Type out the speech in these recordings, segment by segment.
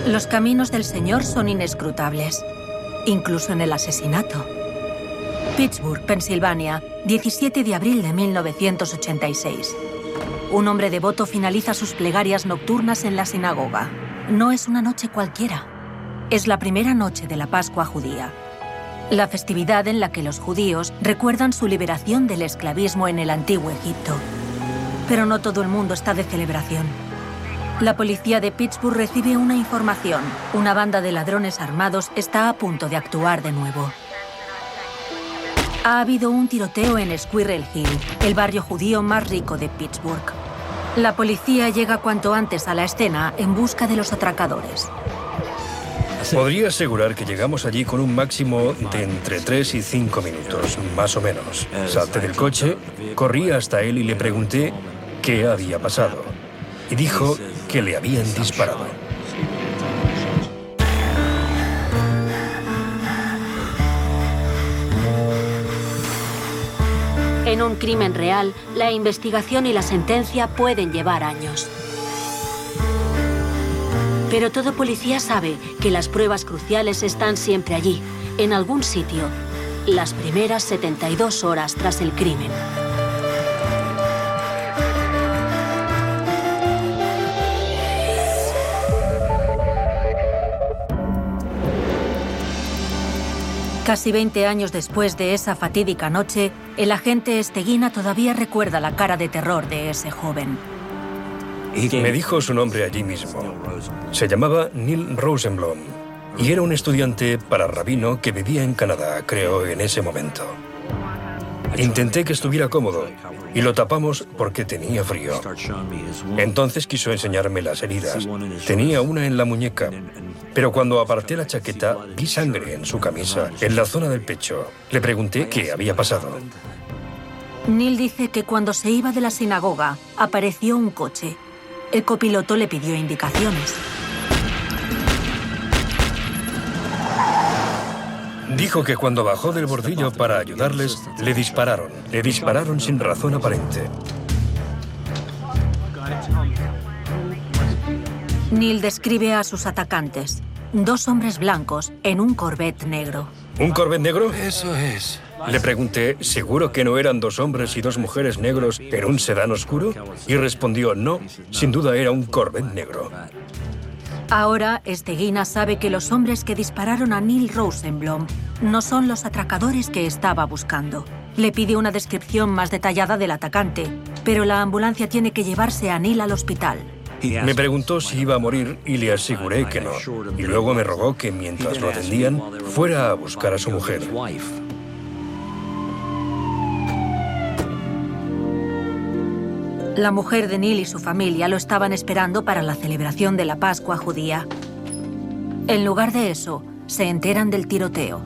Los caminos del Señor son inescrutables, incluso en el asesinato. Pittsburgh, Pensilvania, 17 de abril de 1986. Un hombre devoto finaliza sus plegarias nocturnas en la sinagoga. No es una noche cualquiera. Es la primera noche de la Pascua judía. La festividad en la que los judíos recuerdan su liberación del esclavismo en el Antiguo Egipto. Pero no todo el mundo está de celebración. La policía de Pittsburgh recibe una información. Una banda de ladrones armados está a punto de actuar de nuevo. Ha habido un tiroteo en Squirrel Hill, el barrio judío más rico de Pittsburgh. La policía llega cuanto antes a la escena en busca de los atracadores. Podría asegurar que llegamos allí con un máximo de entre 3 y 5 minutos, más o menos. Salté del coche, corrí hasta él y le pregunté qué había pasado. Y dijo que le habían disparado. En un crimen real, la investigación y la sentencia pueden llevar años. Pero todo policía sabe que las pruebas cruciales están siempre allí, en algún sitio, las primeras 72 horas tras el crimen. Casi 20 años después de esa fatídica noche, el agente Esteguina todavía recuerda la cara de terror de ese joven. Me dijo su nombre allí mismo. Se llamaba Neil Rosenblum y era un estudiante para rabino que vivía en Canadá, creo, en ese momento. Intenté que estuviera cómodo y lo tapamos porque tenía frío. Entonces quiso enseñarme las heridas. Tenía una en la muñeca, pero cuando aparté la chaqueta vi sangre en su camisa, en la zona del pecho. Le pregunté qué había pasado. Neil dice que cuando se iba de la sinagoga apareció un coche. El copiloto le pidió indicaciones. Dijo que cuando bajó del bordillo para ayudarles, le dispararon. Le dispararon sin razón aparente. Neil describe a sus atacantes. 2 hombres blancos en un Corvette negro. ¿Un Corvette negro? Eso es. Le pregunté, ¿seguro que no eran 2 hombres y 2 mujeres negros en un sedán oscuro? Y respondió, no, sin duda era un Corvette negro. Ahora, Esteguina sabe que los hombres que dispararon a Neil Rosenblum no son los atracadores que estaba buscando. Le pide una descripción más detallada del atacante, pero la ambulancia tiene que llevarse a Neil al hospital. Me preguntó si iba a morir y le aseguré que no. Y luego me rogó que mientras lo atendían, fuera a buscar a su mujer. La mujer de Neil y su familia lo estaban esperando para la celebración de la Pascua judía. En lugar de eso, se enteran del tiroteo.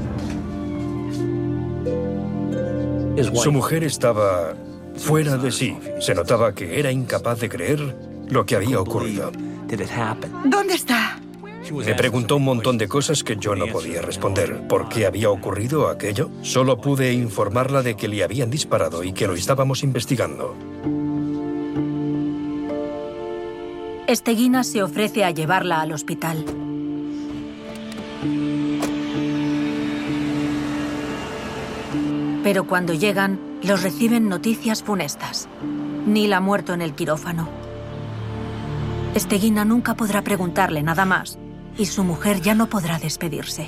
Su mujer estaba fuera de sí. Se notaba que era incapaz de creer lo que había ocurrido. ¿Dónde está? Me preguntó un montón de cosas que yo no podía responder. ¿Por qué había ocurrido aquello? Solo pude informarla de que le habían disparado y que lo estábamos investigando. Esteguina se ofrece a llevarla al hospital. Pero cuando llegan, los reciben noticias funestas. Neil ha muerto en el quirófano. Esteguina nunca podrá preguntarle nada más y su mujer ya no podrá despedirse.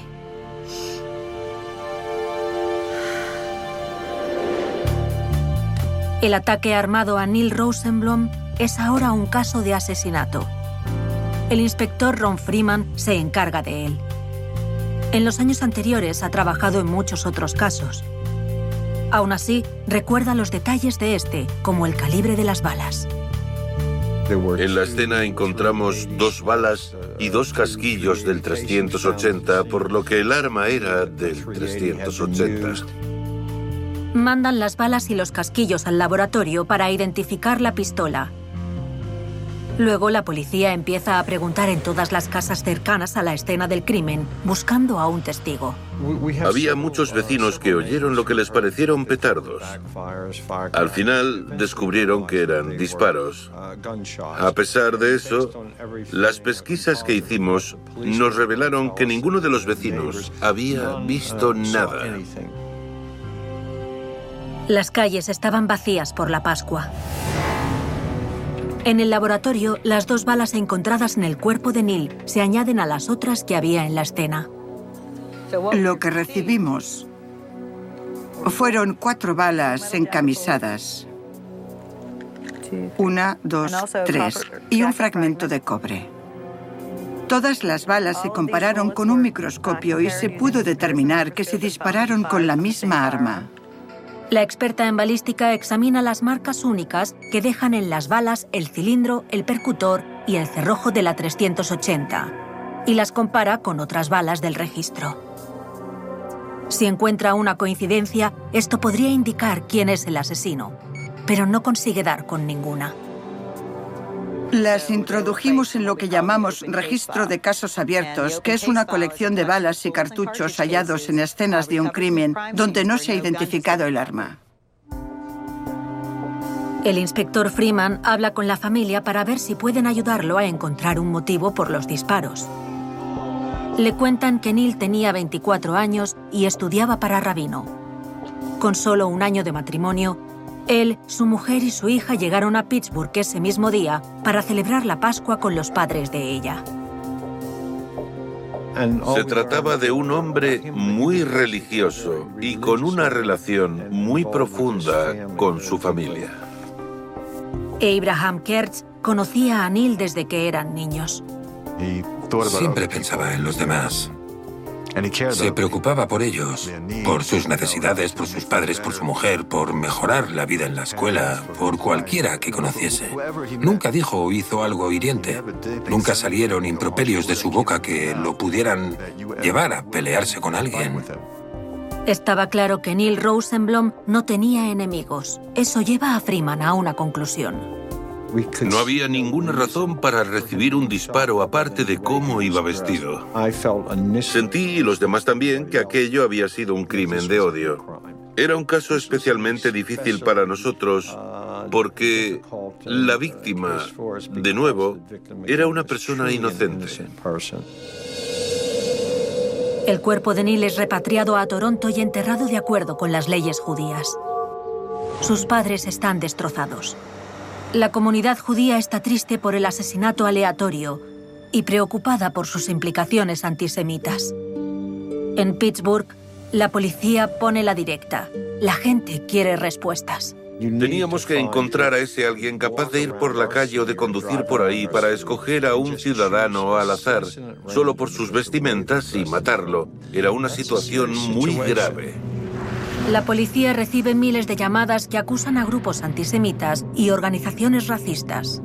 El ataque armado a Neil Rosenblum es ahora un caso de asesinato. El inspector Ron Freeman se encarga de él. En los años anteriores ha trabajado en muchos otros casos. Aún así, recuerda los detalles de este, como el calibre de las balas. En la escena encontramos 2 balas y 2 casquillos del 380, por lo que el arma era del 380. Mandan las balas y los casquillos al laboratorio para identificar la pistola. Luego la policía empieza a preguntar en todas las casas cercanas a la escena del crimen, buscando a un testigo. Había muchos vecinos que oyeron lo que les parecieron petardos. Al final descubrieron que eran disparos. A pesar de eso, las pesquisas que hicimos nos revelaron que ninguno de los vecinos había visto nada. Las calles estaban vacías por la Pascua. En el laboratorio, las 2 balas encontradas en el cuerpo de Neil se añaden a las otras que había en la escena. Lo que recibimos fueron 4 balas encamisadas. 1, 2, 3 y un fragmento de cobre. Todas las balas se compararon con un microscopio y se pudo determinar que se dispararon con la misma arma. La experta en balística examina las marcas únicas que dejan en las balas el cilindro, el percutor y el cerrojo de la 380 y las compara con otras balas del registro. Si encuentra una coincidencia, esto podría indicar quién es el asesino, pero no consigue dar con ninguna. Las introdujimos en lo que llamamos registro de casos abiertos, que es una colección de balas y cartuchos hallados en escenas de un crimen donde no se ha identificado el arma. El inspector Freeman habla con la familia para ver si pueden ayudarlo a encontrar un motivo por los disparos. Le cuentan que Neil tenía 24 años y estudiaba para rabino. Con solo 1 año de matrimonio, él, su mujer y su hija llegaron a Pittsburgh ese mismo día para celebrar la Pascua con los padres de ella. Se trataba de un hombre muy religioso y con una relación muy profunda con su familia. Abraham Kertz conocía a Neil desde que eran niños. Siempre pensaba en los demás. Se preocupaba por ellos, por sus necesidades, por sus padres, por su mujer, por mejorar la vida en la escuela, por cualquiera que conociese. Nunca dijo o hizo algo hiriente. Nunca salieron improperios de su boca que lo pudieran llevar a pelearse con alguien. Estaba claro que Neil Rosenblum no tenía enemigos. Eso lleva a Freeman a una conclusión. No había ninguna razón para recibir un disparo aparte de cómo iba vestido. Sentí, y los demás también, que aquello había sido un crimen de odio. Era un caso especialmente difícil para nosotros porque la víctima, de nuevo, era una persona inocente. El cuerpo de Neil es repatriado a Toronto y enterrado de acuerdo con las leyes judías. Sus padres están destrozados. La comunidad judía está triste por el asesinato aleatorio y preocupada por sus implicaciones antisemitas. En Pittsburgh, la policía pone la directa. La gente quiere respuestas. Teníamos que encontrar a ese alguien capaz de ir por la calle o de conducir por ahí para escoger a un ciudadano al azar, solo por sus vestimentas y matarlo. Era una situación muy grave. La policía recibe miles de llamadas que acusan a grupos antisemitas y organizaciones racistas.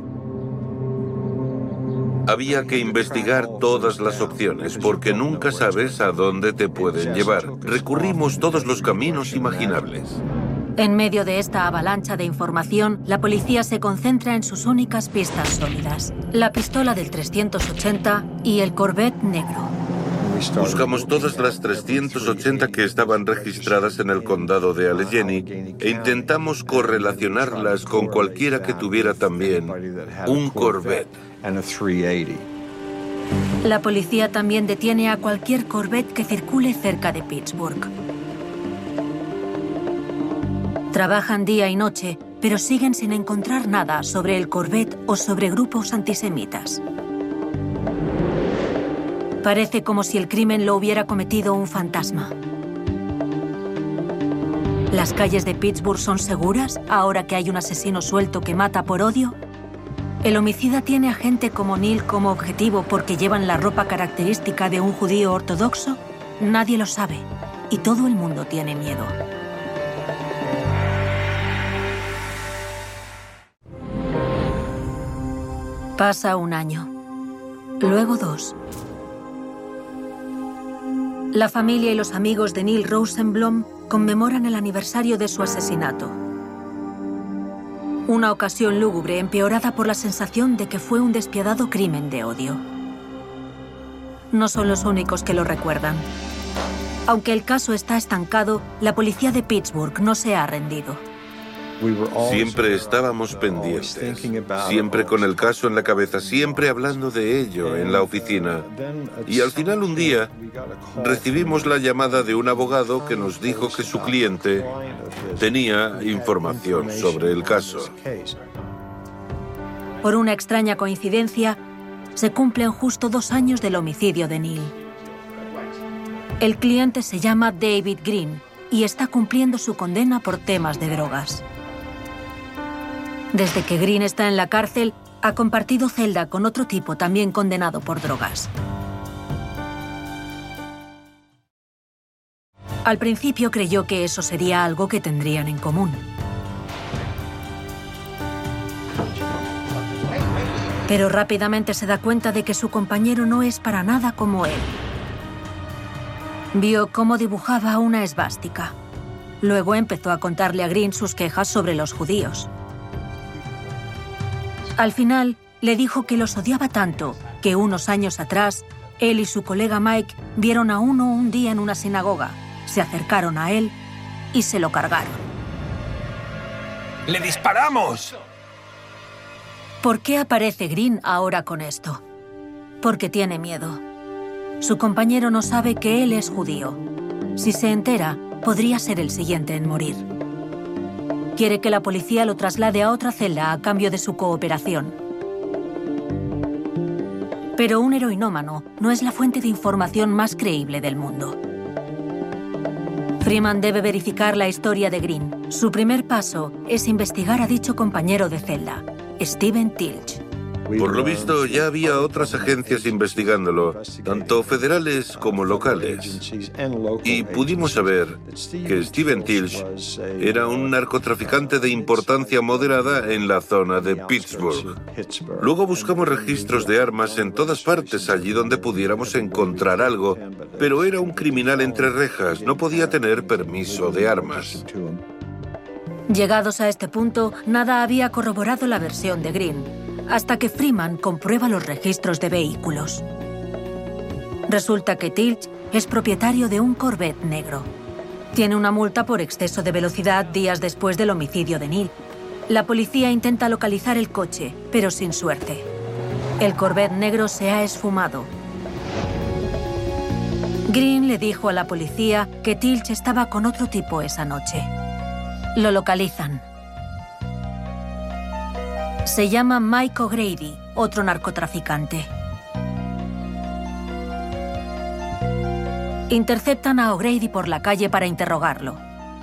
Había que investigar todas las opciones, porque nunca sabes a dónde te pueden llevar. Recurrimos todos los caminos imaginables. En medio de esta avalancha de información, la policía se concentra en sus únicas pistas sólidas: la pistola del 380 y el Corvette negro. Buscamos todas las 380 que estaban registradas en el condado de Allegheny e intentamos correlacionarlas con cualquiera que tuviera también un Corvette. La policía también detiene a cualquier Corvette que circule cerca de Pittsburgh. Trabajan día y noche, pero siguen sin encontrar nada sobre el Corvette o sobre grupos antisemitas. Parece como si el crimen lo hubiera cometido un fantasma. ¿Las calles de Pittsburgh son seguras ahora que hay un asesino suelto que mata por odio? ¿El homicida tiene a gente como Neil como objetivo porque llevan la ropa característica de un judío ortodoxo? Nadie lo sabe y todo el mundo tiene miedo. Pasa 1 año, luego 2. La familia y los amigos de Neil Rosenblum conmemoran el aniversario de su asesinato. Una ocasión lúgubre empeorada por la sensación de que fue un despiadado crimen de odio. No son los únicos que lo recuerdan. Aunque el caso está estancado, la policía de Pittsburgh no se ha rendido. Siempre estábamos pendientes, siempre con el caso en la cabeza, siempre hablando de ello en la oficina. Y al final un día recibimos la llamada de un abogado que nos dijo que su cliente tenía información sobre el caso. Por una extraña coincidencia, se cumplen justo 2 años del homicidio de Neil. El cliente se llama David Green y está cumpliendo su condena por temas de drogas. Desde que Green está en la cárcel, ha compartido celda con otro tipo también condenado por drogas. Al principio creyó que eso sería algo que tendrían en común. Pero rápidamente se da cuenta de que su compañero no es para nada como él. Vio cómo dibujaba una esvástica. Luego empezó a contarle a Green sus quejas sobre los judíos. Al final, le dijo que los odiaba tanto que unos años atrás, él y su colega Mike vieron a uno un día en una sinagoga, se acercaron a él y se lo cargaron. ¡Le disparamos! ¿Por qué aparece Green ahora con esto? Porque tiene miedo. Su compañero no sabe que él es judío. Si se entera, podría ser el siguiente en morir. Quiere que la policía lo traslade a otra celda a cambio de su cooperación. Pero un heroinómano no es la fuente de información más creíble del mundo. Freeman debe verificar la historia de Green. Su primer paso es investigar a dicho compañero de celda, Steven Tilch. Por lo visto, ya había otras agencias investigándolo, tanto federales como locales. Y pudimos saber que Steven Tilch era un narcotraficante de importancia moderada en la zona de Pittsburgh. Luego buscamos registros de armas en todas partes, allí donde pudiéramos encontrar algo, pero era un criminal entre rejas, no podía tener permiso de armas. Llegados a este punto, nada había corroborado la versión de Green, hasta que Freeman comprueba los registros de vehículos. Resulta que Tilch es propietario de un Corvette negro. Tiene una multa por exceso de velocidad días después del homicidio de Neil. La policía intenta localizar el coche, pero sin suerte. El Corvette negro se ha esfumado. Green le dijo a la policía que Tilch estaba con otro tipo esa noche. Lo localizan. Se llama Mike O'Grady, otro narcotraficante. Interceptan a O'Grady por la calle para interrogarlo.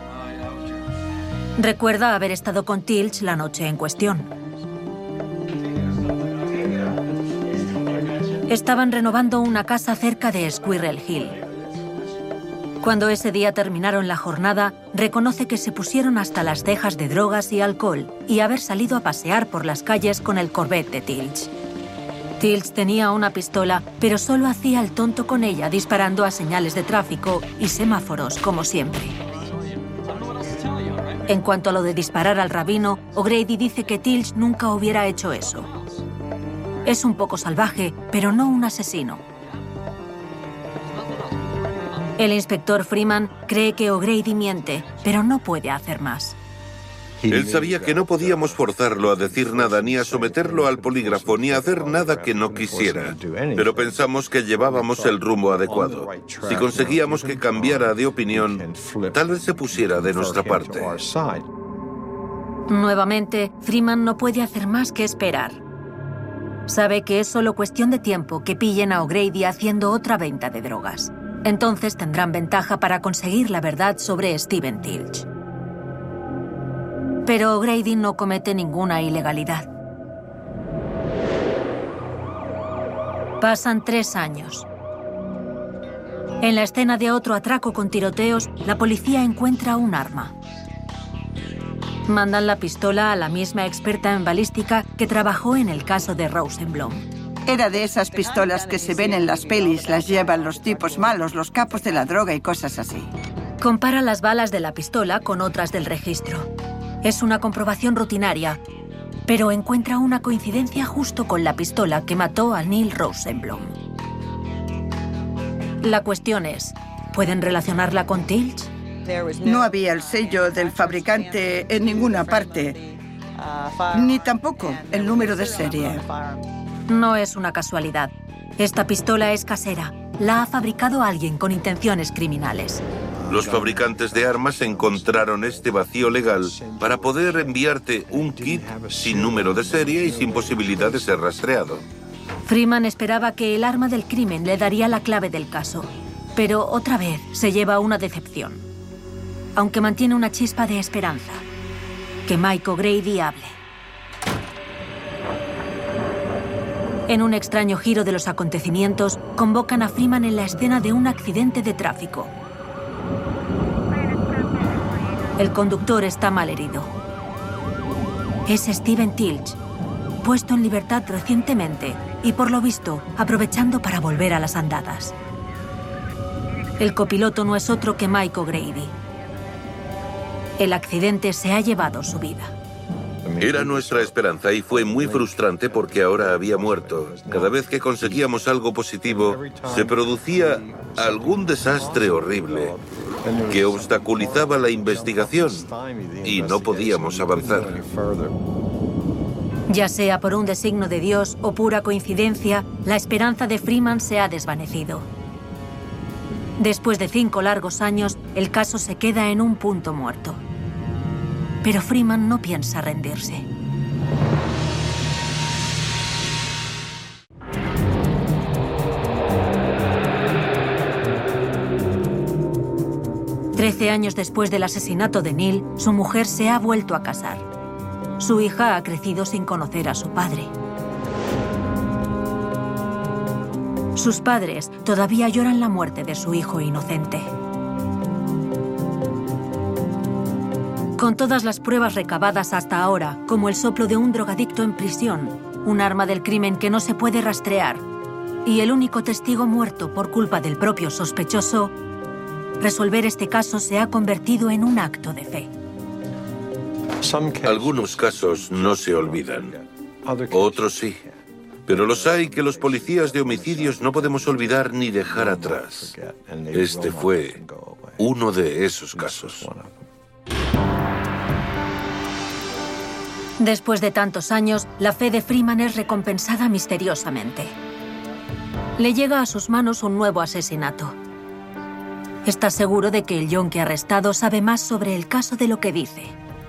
Recuerda haber estado con Tilch la noche en cuestión. Estaban renovando una casa cerca de Squirrel Hill. Cuando ese día terminaron la jornada, reconoce que se pusieron hasta las cejas de drogas y alcohol y haber salido a pasear por las calles con el Corvette de Tilch. Tilch tenía una pistola, pero solo hacía el tonto con ella, disparando a señales de tráfico y semáforos, como siempre. En cuanto a lo de disparar al rabino, O'Grady dice que Tilch nunca hubiera hecho eso. Es un poco salvaje, pero no un asesino. El inspector Freeman cree que O'Grady miente, pero no puede hacer más. Él sabía que no podíamos forzarlo a decir nada, ni a someterlo al polígrafo, ni a hacer nada que no quisiera. Pero pensamos que llevábamos el rumbo adecuado. Si conseguíamos que cambiara de opinión, tal vez se pusiera de nuestra parte. Nuevamente, Freeman no puede hacer más que esperar. Sabe que es solo cuestión de tiempo que pillen a O'Grady haciendo otra venta de drogas. Entonces tendrán ventaja para conseguir la verdad sobre Steven Tilch. Pero O'Grady no comete ninguna ilegalidad. Pasan 3 años. En la escena de otro atraco con tiroteos, la policía encuentra un arma. Mandan la pistola a la misma experta en balística que trabajó en el caso de Rosenblum. Era de esas pistolas que se ven en las pelis, las llevan los tipos malos, los capos de la droga y cosas así. Compara las balas de la pistola con otras del registro. Es una comprobación rutinaria, pero encuentra una coincidencia justo con la pistola que mató a Neil Rosenblum. La cuestión es, ¿pueden relacionarla con Tilch? No había el sello del fabricante en ninguna parte, ni tampoco el número de serie. No es una casualidad. Esta pistola es casera. La ha fabricado alguien con intenciones criminales. Los fabricantes de armas encontraron este vacío legal para poder enviarte un kit sin número de serie y sin posibilidad de ser rastreado. Freeman esperaba que el arma del crimen le daría la clave del caso, pero otra vez se lleva una decepción. Aunque mantiene una chispa de esperanza. Que Mike O'Grady hable. En un extraño giro de los acontecimientos, convocan a Freeman en la escena de un accidente de tráfico. El conductor está malherido. Es Steven Tilch, puesto en libertad recientemente y, por lo visto, aprovechando para volver a las andadas. El copiloto no es otro que Mike O'Grady. El accidente se ha llevado su vida. Era nuestra esperanza y fue muy frustrante porque ahora había muerto. Cada vez que conseguíamos algo positivo, se producía algún desastre horrible que obstaculizaba la investigación y no podíamos avanzar. Ya sea por un designio de Dios o pura coincidencia, la esperanza de Freeman se ha desvanecido. Después de 5 largos años, el caso se queda en un punto muerto. Pero Freeman no piensa rendirse. Trece años después del asesinato de Neil, su mujer se ha vuelto a casar. Su hija ha crecido sin conocer a su padre. Sus padres todavía lloran la muerte de su hijo inocente. Con todas las pruebas recabadas hasta ahora, como el soplo de un drogadicto en prisión, un arma del crimen que no se puede rastrear, y el único testigo muerto por culpa del propio sospechoso, resolver este caso se ha convertido en un acto de fe. Algunos casos no se olvidan, otros sí. Pero los hay que los policías de homicidios no podemos olvidar ni dejar atrás. Este fue uno de esos casos. Después de tantos años, la fe de Freeman es recompensada misteriosamente. Le llega a sus manos un nuevo asesinato. Está seguro de que el yonki arrestado sabe más sobre el caso de lo que dice.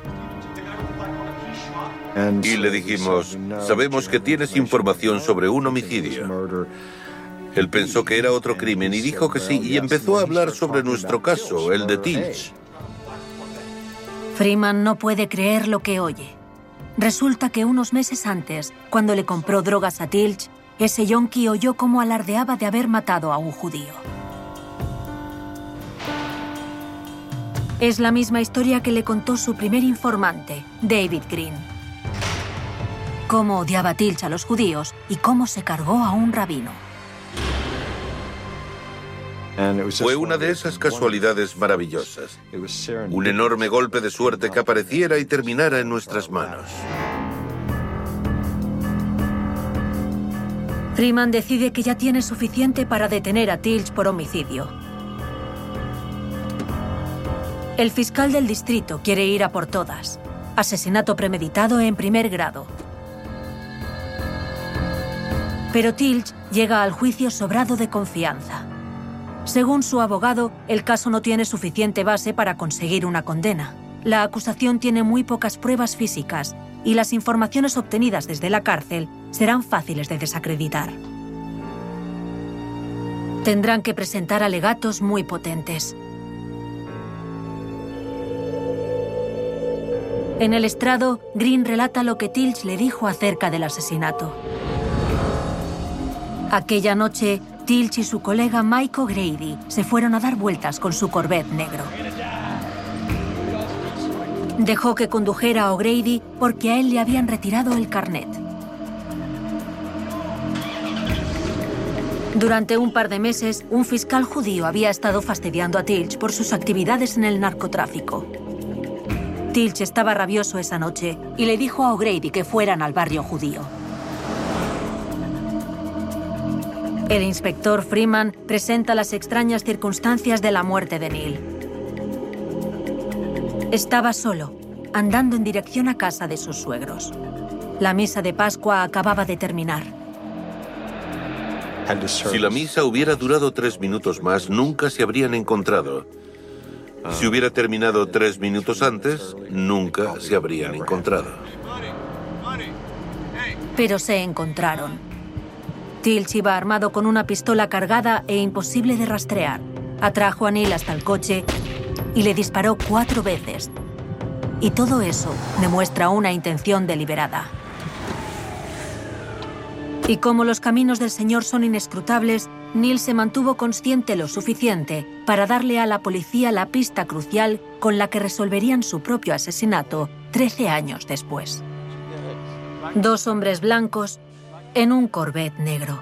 Y le dijimos, sabemos que tienes información sobre un homicidio. Él pensó que era otro crimen y dijo que sí, y empezó a hablar sobre nuestro caso, el de Tilch. Freeman no puede creer lo que oye. Resulta que unos meses antes, cuando le compró drogas a Tilch, ese yonki oyó cómo alardeaba de haber matado a un judío. Es la misma historia que le contó su primer informante, David Green. Cómo odiaba Tilch a los judíos y cómo se cargó a un rabino. Fue una de esas casualidades maravillosas. Un enorme golpe de suerte que apareciera y terminara en nuestras manos. Freeman decide que ya tiene suficiente para detener a Tilch por homicidio. El fiscal del distrito quiere ir a por todas. Asesinato premeditado en primer grado. Pero Tilch llega al juicio sobrado de confianza. Según su abogado, el caso no tiene suficiente base para conseguir una condena. La acusación tiene muy pocas pruebas físicas y las informaciones obtenidas desde la cárcel serán fáciles de desacreditar. Tendrán que presentar alegatos muy potentes. En el estrado, Green relata lo que Tilch le dijo acerca del asesinato. Aquella noche, Tilch y su colega Mike O'Grady se fueron a dar vueltas con su Corvette negro. Dejó que condujera a O'Grady porque a él le habían retirado el carnet. Durante un par de meses, un fiscal judío había estado fastidiando a Tilch por sus actividades en el narcotráfico. Tilch estaba rabioso esa noche y le dijo a O'Grady que fueran al barrio judío. El inspector Freeman presenta las extrañas circunstancias de la muerte de Neil. Estaba solo, andando en dirección a casa de sus suegros. La misa de Pascua acababa de terminar. Si la misa hubiera durado 3 minutos más, nunca se habrían encontrado. Si hubiera terminado 3 minutos antes, nunca se habrían encontrado. Pero se encontraron. Tilch iba armado con una pistola cargada e imposible de rastrear. Atrajo a Neil hasta el coche y le disparó 4 veces. Y todo eso demuestra una intención deliberada. Y como los caminos del Señor son inescrutables, Neil se mantuvo consciente lo suficiente para darle a la policía la pista crucial con la que resolverían su propio asesinato 13 años después. 2 hombres blancos en un Corvette negro.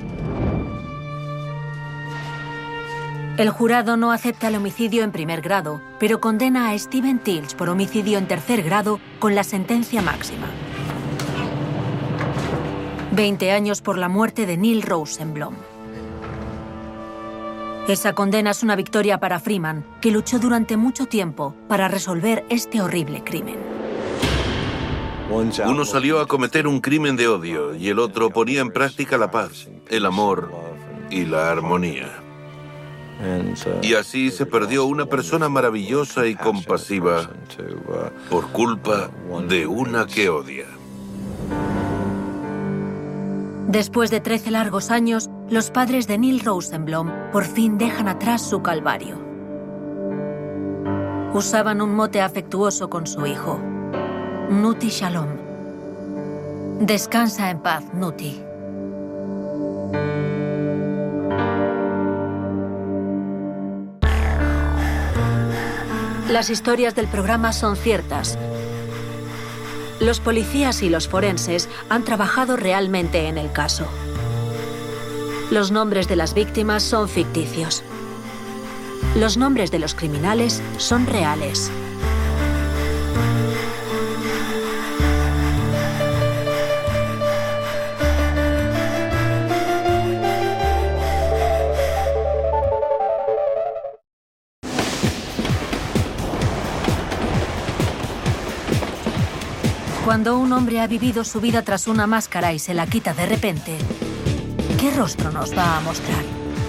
El jurado no acepta el homicidio en primer grado, pero condena a Steven Tilch por homicidio en tercer grado con la sentencia máxima. 20 años por la muerte de Neil Rosenblum. Esa condena es una victoria para Freeman, que luchó durante mucho tiempo para resolver este horrible crimen. Uno salió a cometer un crimen de odio y el otro ponía en práctica la paz, el amor y la armonía. Y así se perdió una persona maravillosa y compasiva por culpa de una que odia. Después de 13 largos años, los padres de Neil Rosenblum por fin dejan atrás su calvario. Usaban un mote afectuoso con su hijo, Nuti Shalom. Descansa en paz, Nuti. Las historias del programa son ciertas. Los policías y los forenses han trabajado realmente en el caso. Los nombres de las víctimas son ficticios. Los nombres de los criminales son reales. Cuando un hombre ha vivido su vida tras una máscara y se la quita de repente, ¿qué rostro nos va a mostrar?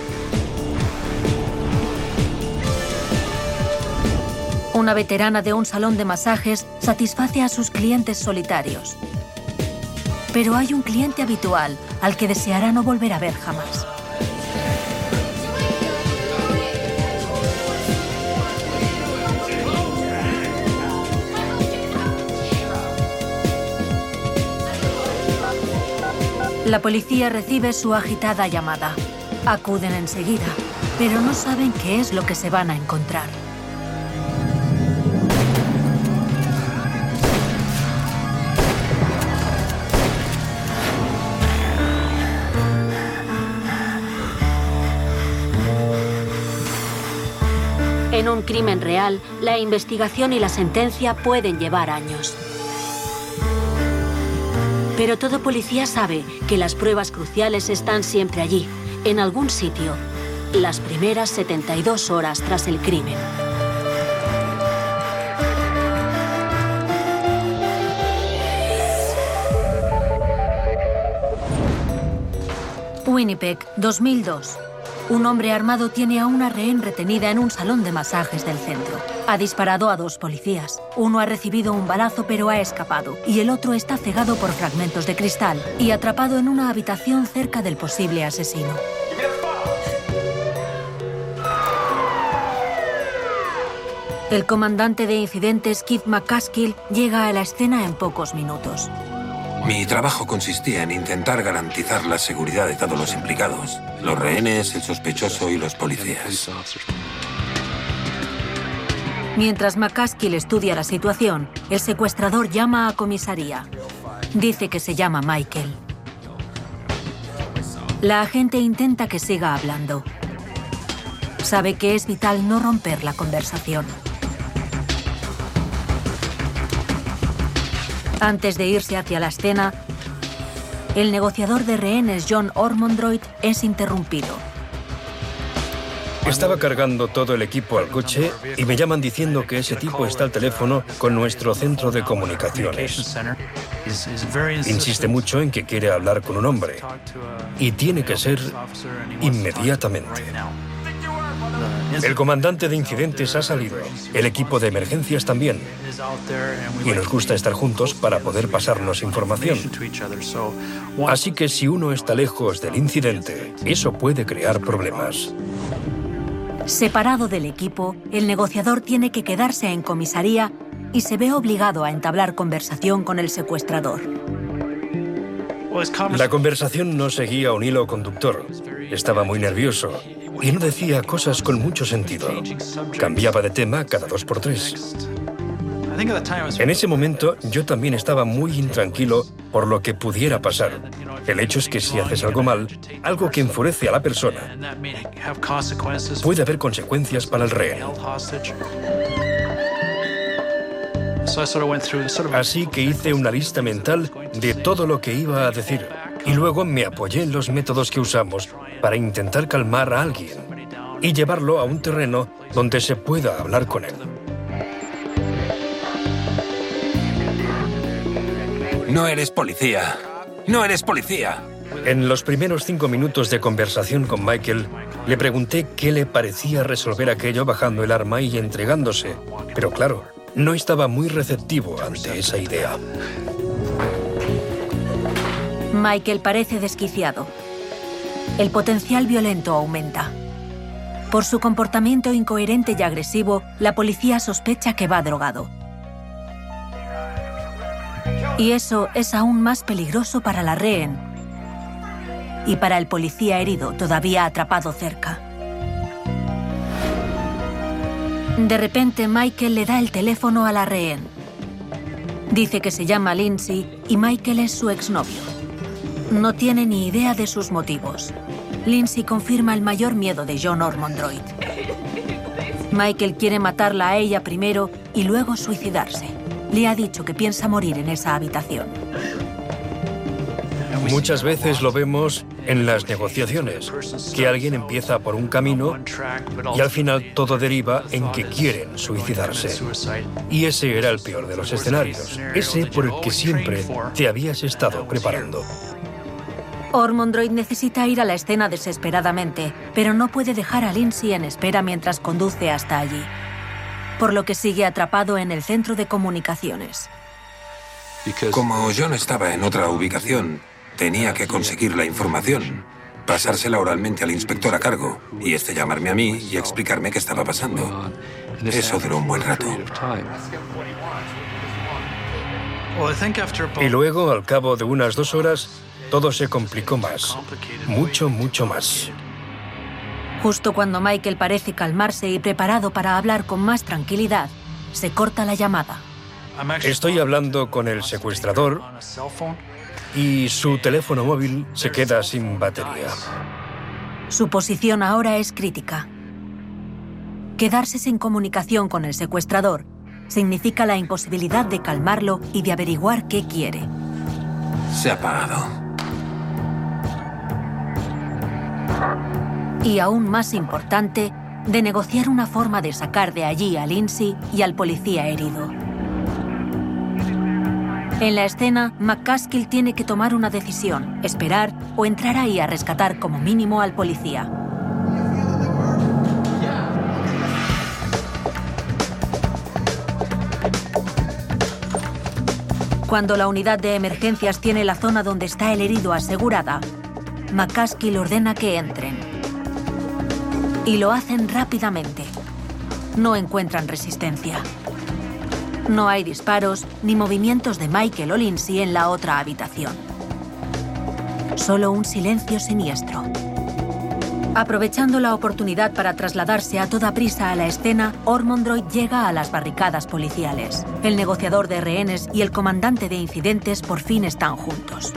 Una veterana de un salón de masajes satisface a sus clientes solitarios. Pero hay un cliente habitual al que deseará no volver a ver jamás. La policía recibe su agitada llamada. Acuden enseguida, pero no saben qué es lo que se van a encontrar. En un crimen real, la investigación y la sentencia pueden llevar años. Pero todo policía sabe que las pruebas cruciales están siempre allí, en algún sitio, las primeras 72 horas tras el crimen. Winnipeg, 2002. Un hombre armado tiene a una rehén retenida en un salón de masajes del centro. Ha disparado a 2 policías. Uno ha recibido un balazo pero ha escapado y el otro está cegado por fragmentos de cristal y atrapado en una habitación cerca del posible asesino. El comandante de incidentes, Keith McCaskill, llega a la escena en pocos minutos. Mi trabajo consistía en intentar garantizar la seguridad de todos los implicados, los rehenes, el sospechoso y los policías. Mientras McCaskill estudia la situación, el secuestrador llama a comisaría. Dice que se llama Michael. La agente intenta que siga hablando. Sabe que es vital no romper la conversación. Antes de irse hacia la escena, el negociador de rehenes John Ormondroyd es interrumpido. Estaba cargando todo el equipo al coche y me llaman diciendo que ese tipo está al teléfono con nuestro centro de comunicaciones. Insiste mucho en que quiere hablar con un hombre y tiene que ser inmediatamente. El comandante de incidentes ha salido, el equipo de emergencias también, y nos gusta estar juntos para poder pasarnos información. Así que si uno está lejos del incidente, eso puede crear problemas. Separado del equipo, el negociador tiene que quedarse en comisaría y se ve obligado a entablar conversación con el secuestrador. La conversación no seguía un hilo conductor. Estaba muy nervioso y no decía cosas con mucho sentido. Cambiaba de tema cada 2 por 3. En ese momento yo también estaba muy intranquilo por lo que pudiera pasar. El hecho es que si haces algo mal, algo que enfurece a la persona, puede haber consecuencias para el rehén. Así que hice una lista mental de todo lo que iba a decir y luego me apoyé en los métodos que usamos para intentar calmar a alguien y llevarlo a un terreno donde se pueda hablar con él. No eres policía. ¡No eres policía! En los primeros 5 minutos de conversación con Michael, le pregunté qué le parecía resolver aquello bajando el arma y entregándose. Pero claro, no estaba muy receptivo ante esa idea. Michael parece desquiciado. El potencial violento aumenta. Por su comportamiento incoherente y agresivo, la policía sospecha que va drogado. Y eso es aún más peligroso para la rehén y para el policía herido todavía atrapado cerca. De repente, Michael le da el teléfono a la rehén. Dice que se llama Lindsay y Michael es su exnovio. No tiene ni idea de sus motivos. Lindsay confirma el mayor miedo de John Ormondroyd. Michael quiere matarla a ella primero y luego suicidarse. Le ha dicho que piensa morir en esa habitación. Muchas veces lo vemos en las negociaciones, que alguien empieza por un camino y al final todo deriva en que quieren suicidarse. Y ese era el peor de los escenarios, ese por el que siempre te habías estado preparando. Ormondroyd necesita ir a la escena desesperadamente, pero no puede dejar a Lindsay en espera mientras conduce hasta allí, por lo que sigue atrapado en el centro de comunicaciones. Como John estaba en otra ubicación, tenía que conseguir la información, pasársela oralmente al inspector a cargo y este llamarme a mí y explicarme qué estaba pasando. Eso duró un buen rato. Y luego, al cabo de unas 2 horas, todo se complicó más. Mucho, mucho más. Justo cuando Michael parece calmarse y preparado para hablar con más tranquilidad, se corta la llamada. Estoy hablando con el secuestrador y su teléfono móvil se queda sin batería. Su posición ahora es crítica. Quedarse sin comunicación con el secuestrador significa la imposibilidad de calmarlo y de averiguar qué quiere. Se ha apagado. Y aún más importante, de negociar una forma de sacar de allí a Lindsay y al policía herido. En la escena, McCaskill tiene que tomar una decisión, esperar o entrar ahí a rescatar como mínimo al policía. Cuando la unidad de emergencias tiene la zona donde está el herido asegurada, McCaskill ordena que entren. Y lo hacen rápidamente. No encuentran resistencia. No hay disparos ni movimientos de Michael o Lindsay en la otra habitación. Solo un silencio siniestro. Aprovechando la oportunidad para trasladarse a toda prisa a la escena, Ormondroyd llega a las barricadas policiales. El negociador de rehenes y el comandante de incidentes por fin están juntos.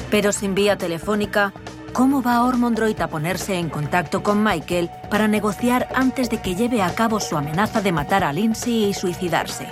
Pero sin vía telefónica, ¿cómo va Ormondroid a ponerse en contacto con Michael para negociar antes de que lleve a cabo su amenaza de matar a Lindsay y suicidarse?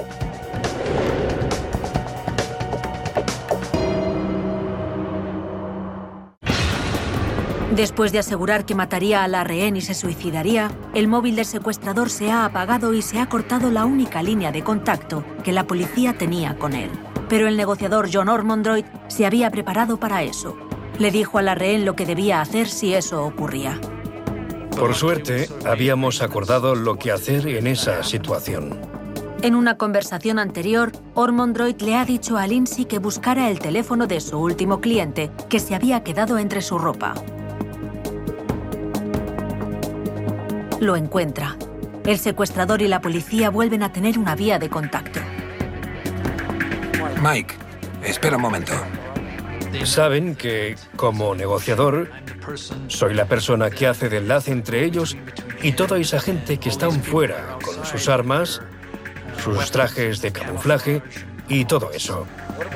Después de asegurar que mataría a la rehén y se suicidaría, el móvil del secuestrador se ha apagado y se ha cortado la única línea de contacto que la policía tenía con él. Pero el negociador John Ormondroid se había preparado para eso. Le dijo a la rehén lo que debía hacer si eso ocurría. Por suerte, habíamos acordado lo que hacer en esa situación. En una conversación anterior, Ormondroid le ha dicho a Lindsay que buscara el teléfono de su último cliente, que se había quedado entre su ropa. Lo encuentra. El secuestrador y la policía vuelven a tener una vía de contacto. Mike, espera un momento. Saben que, como negociador, soy la persona que hace de enlace entre ellos y toda esa gente que están fuera con sus armas, sus trajes de camuflaje y todo eso.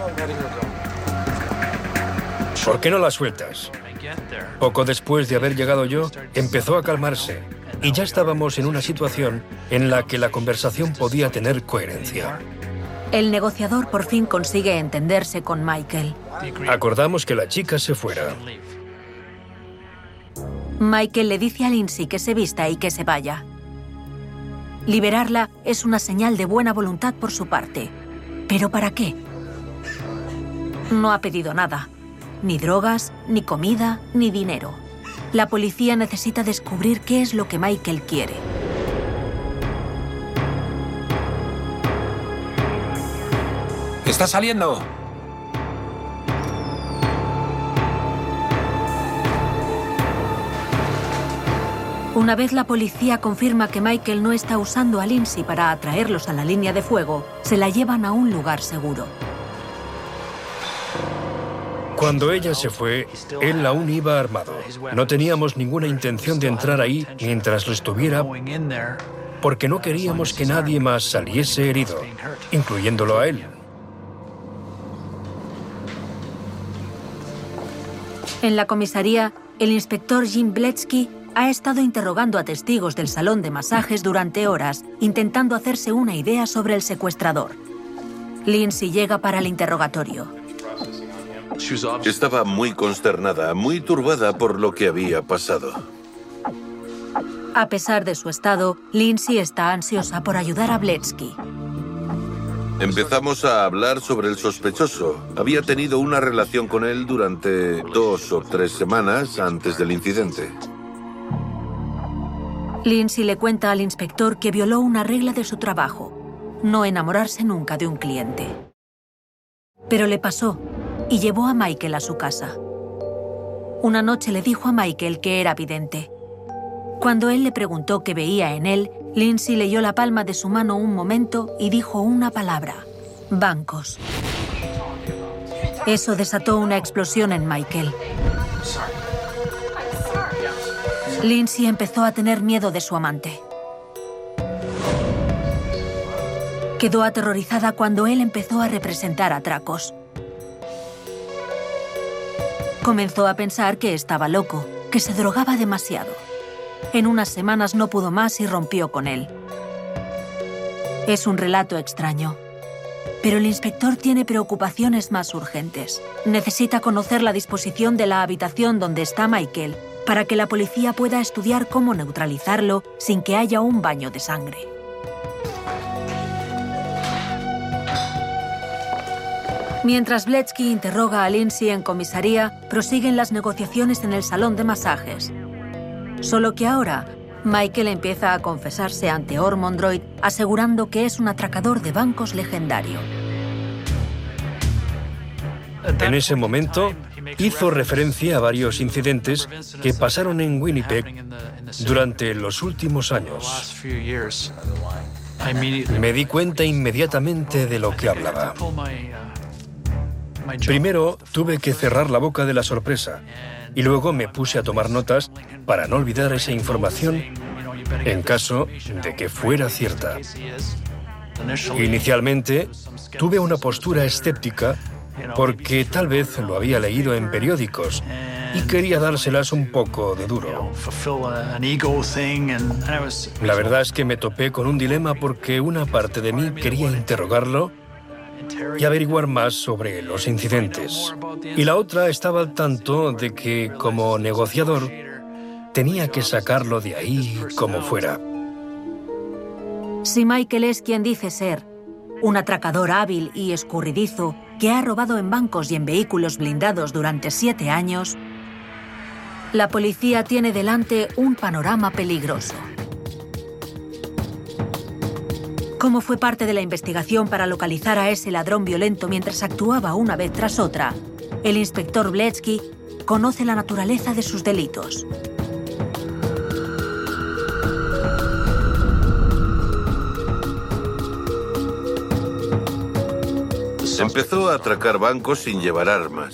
¿Por qué no la sueltas? Poco después de haber llegado yo, empezó a calmarse y ya estábamos en una situación en la que la conversación podía tener coherencia. El negociador por fin consigue entenderse con Michael. Acordamos que la chica se fuera. Michael le dice a Lindsay que se vista y que se vaya. Liberarla es una señal de buena voluntad por su parte. ¿Pero para qué? No ha pedido nada. Ni drogas, ni comida, ni dinero. La policía necesita descubrir qué es lo que Michael quiere. ¡Está saliendo! Una vez la policía confirma que Michael no está usando a Lindsay para atraerlos a la línea de fuego, se la llevan a un lugar seguro. Cuando ella se fue, él aún iba armado. No teníamos ninguna intención de entrar ahí mientras lo estuviera, porque no queríamos que nadie más saliese herido, incluyéndolo a él. En la comisaría, el inspector Jim Bletsky ha estado interrogando a testigos del salón de masajes durante horas, intentando hacerse una idea sobre el secuestrador. Lindsay llega para el interrogatorio. Estaba muy consternada, muy turbada por lo que había pasado. A pesar de su estado, Lindsay está ansiosa por ayudar a Bletsky. Empezamos a hablar sobre el sospechoso. Había tenido una relación con él durante 2 o 3 semanas antes del incidente. Lindsay le cuenta al inspector que violó una regla de su trabajo: no enamorarse nunca de un cliente. Pero le pasó y llevó a Michael a su casa. Una noche le dijo a Michael que era vidente. Cuando él le preguntó qué veía en él, Lindsay leyó la palma de su mano un momento y dijo una palabra: bancos. Eso desató una explosión en Michael. Lindsay empezó a tener miedo de su amante. Quedó aterrorizada cuando él empezó a representar atracos. Comenzó a pensar que estaba loco, que se drogaba demasiado. En unas semanas no pudo más y rompió con él. Es un relato extraño. Pero el inspector tiene preocupaciones más urgentes. Necesita conocer la disposición de la habitación donde está Michael para que la policía pueda estudiar cómo neutralizarlo sin que haya un baño de sangre. Mientras Bletsky interroga a Lindsay en comisaría, prosiguen las negociaciones en el salón de masajes. Solo que ahora, Michael empieza a confesarse ante Ormondroid, asegurando que es un atracador de bancos legendario. En ese momento, hizo referencia a varios incidentes que pasaron en Winnipeg durante los últimos años. Me di cuenta inmediatamente de lo que hablaba. Primero, tuve que cerrar la boca de la sorpresa y luego me puse a tomar notas para no olvidar esa información en caso de que fuera cierta. Inicialmente, tuve una postura escéptica porque tal vez lo había leído en periódicos y quería dárselas un poco de duro. La verdad es que me topé con un dilema porque una parte de mí quería interrogarlo y averiguar más sobre los incidentes. Y la otra estaba al tanto de que, como negociador, tenía que sacarlo de ahí como fuera. Si Michael es quien dice ser, un atracador hábil y escurridizo que ha robado en bancos y en vehículos blindados durante 7 años, la policía tiene delante un panorama peligroso. Como fue parte de la investigación para localizar a ese ladrón violento mientras actuaba una vez tras otra, el inspector Bletsky conoce la naturaleza de sus delitos. Empezó a atracar bancos sin llevar armas.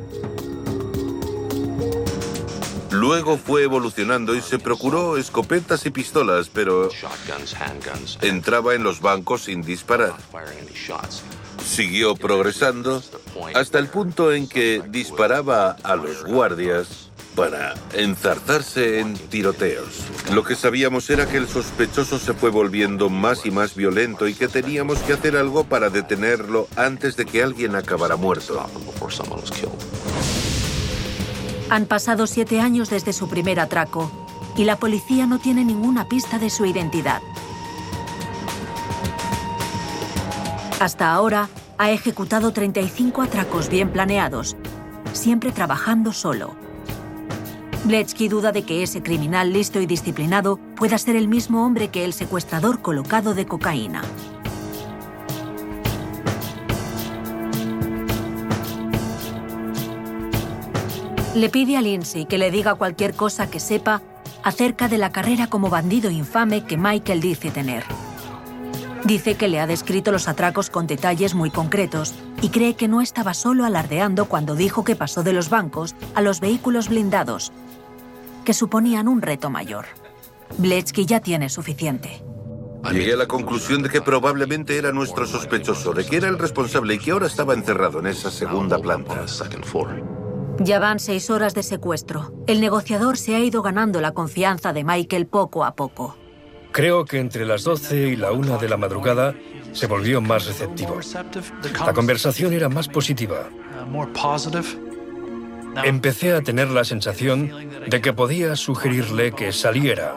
Luego fue evolucionando y se procuró escopetas y pistolas, pero entraba en los bancos sin disparar. Siguió progresando hasta el punto en que disparaba a los guardias para enzarzarse en tiroteos. Lo que sabíamos era que el sospechoso se fue volviendo más y más violento y que teníamos que hacer algo para detenerlo antes de que alguien acabara muerto. Han pasado 7 años desde su primer atraco y la policía no tiene ninguna pista de su identidad. Hasta ahora ha ejecutado 35 atracos bien planeados, siempre trabajando solo. Bletsky duda de que ese criminal listo y disciplinado pueda ser el mismo hombre que el secuestrador colocado de cocaína. Le pide a Lindsay que le diga cualquier cosa que sepa acerca de la carrera como bandido infame que Michael dice tener. Dice que le ha descrito los atracos con detalles muy concretos y cree que no estaba solo alardeando cuando dijo que pasó de los bancos a los vehículos blindados, que suponían un reto mayor. Bletsky ya tiene suficiente. Llegué a la conclusión de que probablemente era nuestro sospechoso, de que era el responsable y que ahora estaba encerrado en esa segunda planta. Ya van 6 horas de secuestro. El negociador se ha ido ganando la confianza de Michael poco a poco. Creo que entre las 12 y la 1 de la madrugada se volvió más receptivo. La conversación era más positiva. Empecé a tener la sensación de que podía sugerirle que saliera.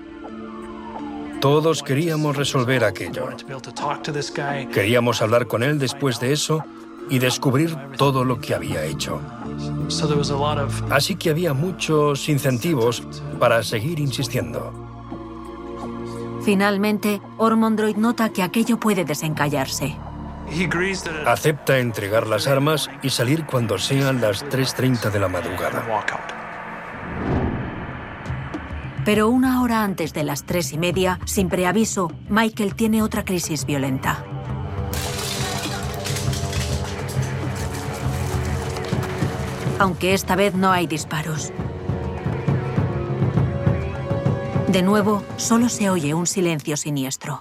Todos queríamos resolver aquello. Queríamos hablar con él después de eso y descubrir todo lo que había hecho. Así que había muchos incentivos para seguir insistiendo. Finalmente, Ormondroyd nota que aquello puede desencallarse. Acepta entregar las armas y salir cuando sean las 3:30 de la madrugada. Pero 1 hora antes de las 3:30, sin preaviso, Michael tiene otra crisis violenta. Aunque esta vez no hay disparos. De nuevo, solo se oye un silencio siniestro.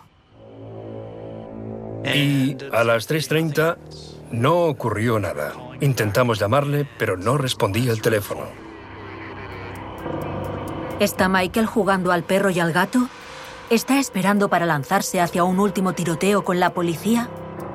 Y a las 3:30 no ocurrió nada. Intentamos llamarle, pero no respondía el teléfono. ¿Está Michael jugando al perro y al gato? ¿Está esperando para lanzarse hacia un último tiroteo con la policía?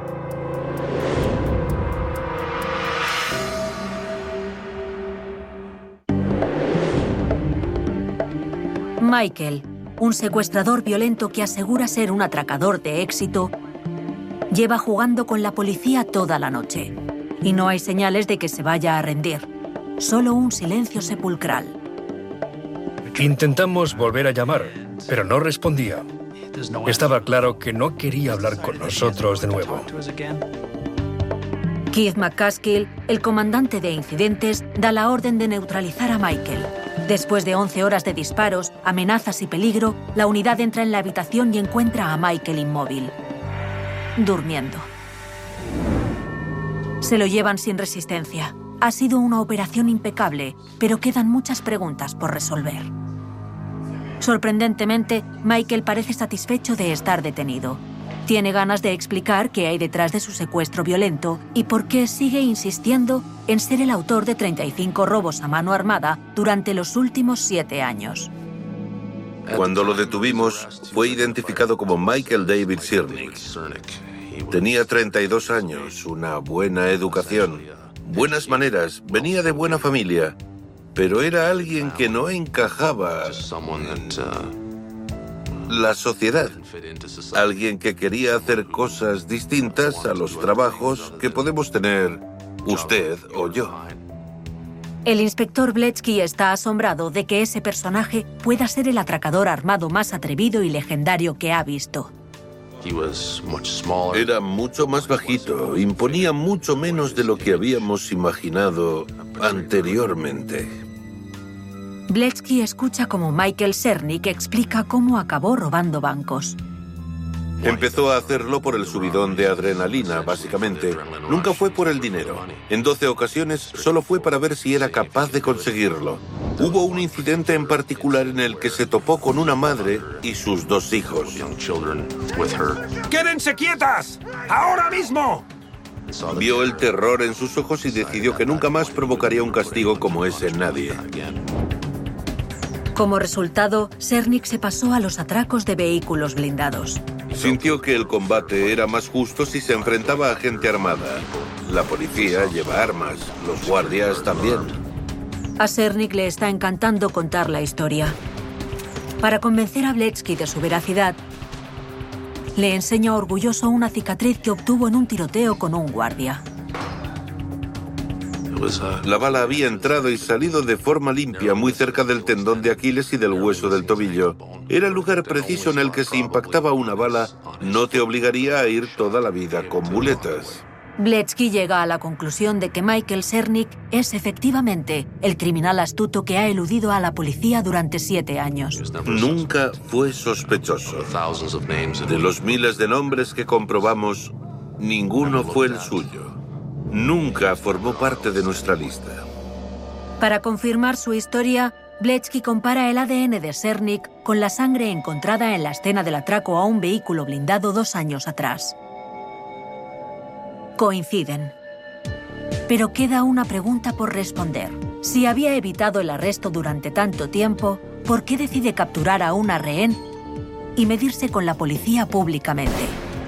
Michael, un secuestrador violento que asegura ser un atracador de éxito, lleva jugando con la policía toda la noche. Y no hay señales de que se vaya a rendir. Solo un silencio sepulcral. Intentamos volver a llamar, pero no respondía. Estaba claro que no quería hablar con nosotros de nuevo. Keith McCaskill, el comandante de incidentes, da la orden de neutralizar a Michael. Después de 11 horas de disparos, amenazas y peligro, la unidad entra en la habitación y encuentra a Michael inmóvil, durmiendo. Se lo llevan sin resistencia. Ha sido una operación impecable, pero quedan muchas preguntas por resolver. Sorprendentemente, Michael parece satisfecho de estar detenido. Tiene ganas de explicar qué hay detrás de su secuestro violento y por qué sigue insistiendo en ser el autor de 35 robos a mano armada durante los últimos 7 años. Cuando lo detuvimos, fue identificado como Michael David Cernik. Tenía 32 años, una buena educación, buenas maneras, venía de buena familia, pero era alguien que no encajaba en la sociedad. Alguien que quería hacer cosas distintas a los trabajos que podemos tener usted o yo. El inspector Bletsky está asombrado de que ese personaje pueda ser el atracador armado más atrevido y legendario que ha visto. Era mucho más bajito, imponía mucho menos de lo que habíamos imaginado anteriormente. Bletsky escucha como Michael Cernik explica cómo acabó robando bancos. Empezó a hacerlo por el subidón de adrenalina, básicamente. Nunca fue por el dinero. En 12 ocasiones solo fue para ver si era capaz de conseguirlo. Hubo un incidente en particular en el que se topó con una madre y sus 2 hijos. ¡Quédense quietas! ¡Ahora mismo! Vio el terror en sus ojos y decidió que nunca más provocaría un castigo como ese en nadie. Como resultado, Cernik se pasó a los atracos de vehículos blindados. Sintió que el combate era más justo si se enfrentaba a gente armada. La policía lleva armas, los guardias también. A Cernik le está encantando contar la historia. Para convencer a Bletsky de su veracidad, le enseña orgulloso una cicatriz que obtuvo en un tiroteo con un guardia. La bala había entrado y salido de forma limpia, muy cerca del tendón de Aquiles y del hueso del tobillo. Era el lugar preciso en el que si impactaba una bala, no te obligaría a ir toda la vida con muletas. Bletsky llega a la conclusión de que Michael Cernik es efectivamente el criminal astuto que ha eludido a la policía durante 7 años. Nunca fue sospechoso. De los miles de nombres que comprobamos, ninguno fue el suyo. Nunca formó parte de nuestra lista. Para confirmar su historia, Bletsky compara el ADN de Cernik con la sangre encontrada en la escena del atraco a un vehículo blindado 2 años atrás. Coinciden. Pero queda una pregunta por responder. Si había evitado el arresto durante tanto tiempo, ¿por qué decide capturar a una rehén y medirse con la policía públicamente?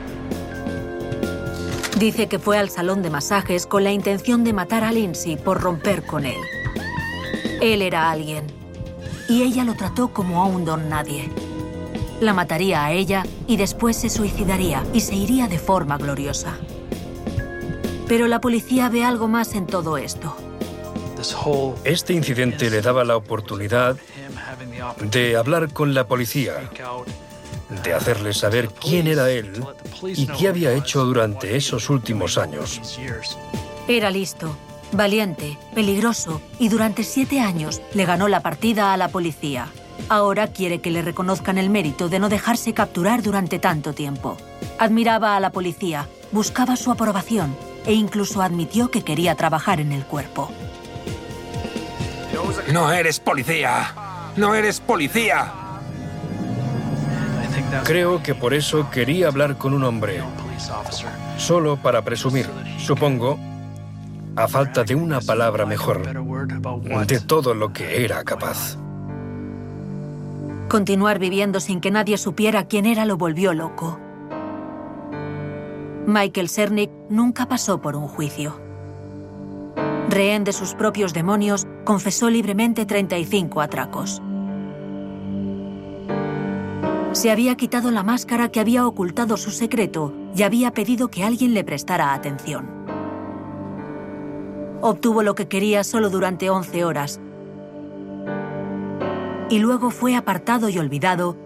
Dice que fue al salón de masajes con la intención de matar a Lindsay por romper con él. Él era alguien, y ella lo trató como a un don nadie. La mataría a ella y después se suicidaría y se iría de forma gloriosa. Pero la policía ve algo más en todo esto. Este incidente le daba la oportunidad de hablar con la policía, de hacerles saber quién era él y qué había hecho durante esos últimos años. Era listo, valiente, peligroso y durante 7 años le ganó la partida a la policía. Ahora quiere que le reconozcan el mérito de no dejarse capturar durante tanto tiempo. Admiraba a la policía, buscaba su aprobación e incluso admitió que quería trabajar en el cuerpo. ¡No eres policía! ¡No eres policía! Creo que por eso quería hablar con un hombre. Solo para presumir, supongo, a falta de una palabra mejor, de todo lo que era capaz. Continuar viviendo sin que nadie supiera quién era lo volvió loco. Michael Cernik nunca pasó por un juicio. Rehén de sus propios demonios, confesó libremente 35 atracos. Se había quitado la máscara que había ocultado su secreto y había pedido que alguien le prestara atención. Obtuvo lo que quería solo durante 11 horas. Y luego fue apartado y olvidado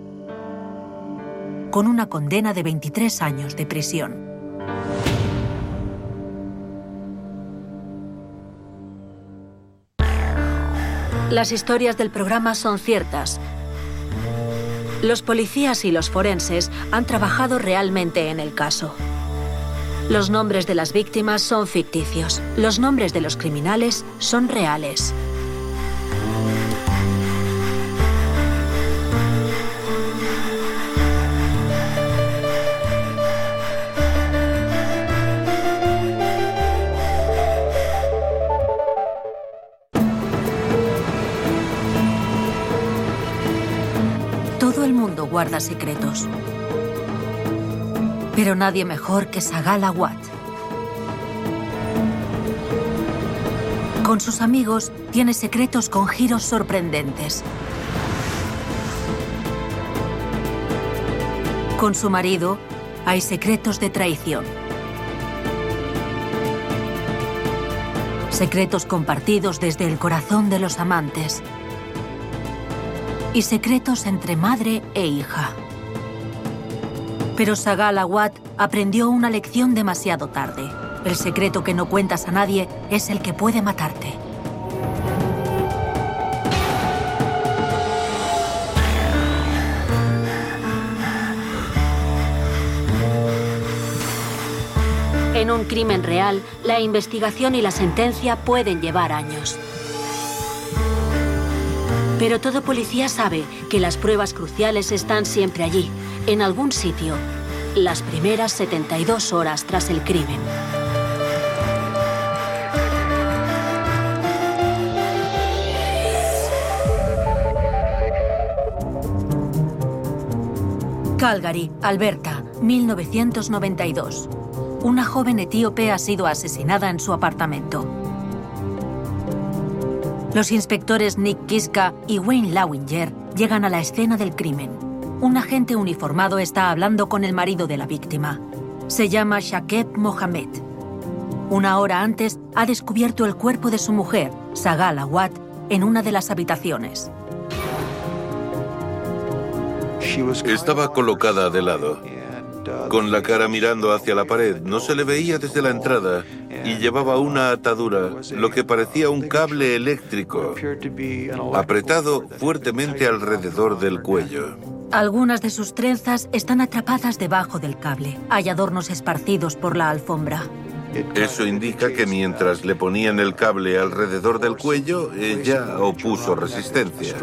con una condena de 23 años de prisión. Las historias del programa son ciertas. Los policías y los forenses han trabajado realmente en el caso. Los nombres de las víctimas son ficticios. Los nombres de los criminales son reales. guarda secretos. Pero nadie mejor que Sagal Awad. Con sus amigos tiene secretos con giros sorprendentes. Con su marido hay secretos de traición. Secretos compartidos desde el corazón de los amantes. Y secretos entre madre e hija. Pero Sagal Awad aprendió una lección demasiado tarde. El secreto que no cuentas a nadie es el que puede matarte. En un crimen real, la investigación y la sentencia pueden llevar años. Pero todo policía sabe que las pruebas cruciales están siempre allí, en algún sitio, las primeras 72 horas tras el crimen. Calgary, Alberta, 1992. Una joven etíope ha sido asesinada en su apartamento. Los inspectores Nick Kiska y Wayne Lawinger llegan a la escena del crimen. Un agente uniformado está hablando con el marido de la víctima. Se llama Shakeb Mohammed. Una hora antes ha descubierto el cuerpo de su mujer, Sagal Awad, en una de las habitaciones. Estaba colocada de lado, con la cara mirando hacia la pared. No se le veía desde la entrada y llevaba una atadura, lo que parecía un cable eléctrico, apretado fuertemente alrededor del cuello. Algunas de sus trenzas están atrapadas debajo del cable. Hay adornos esparcidos por la alfombra. Eso indica que mientras le ponían el cable alrededor del cuello, ella opuso resistencia.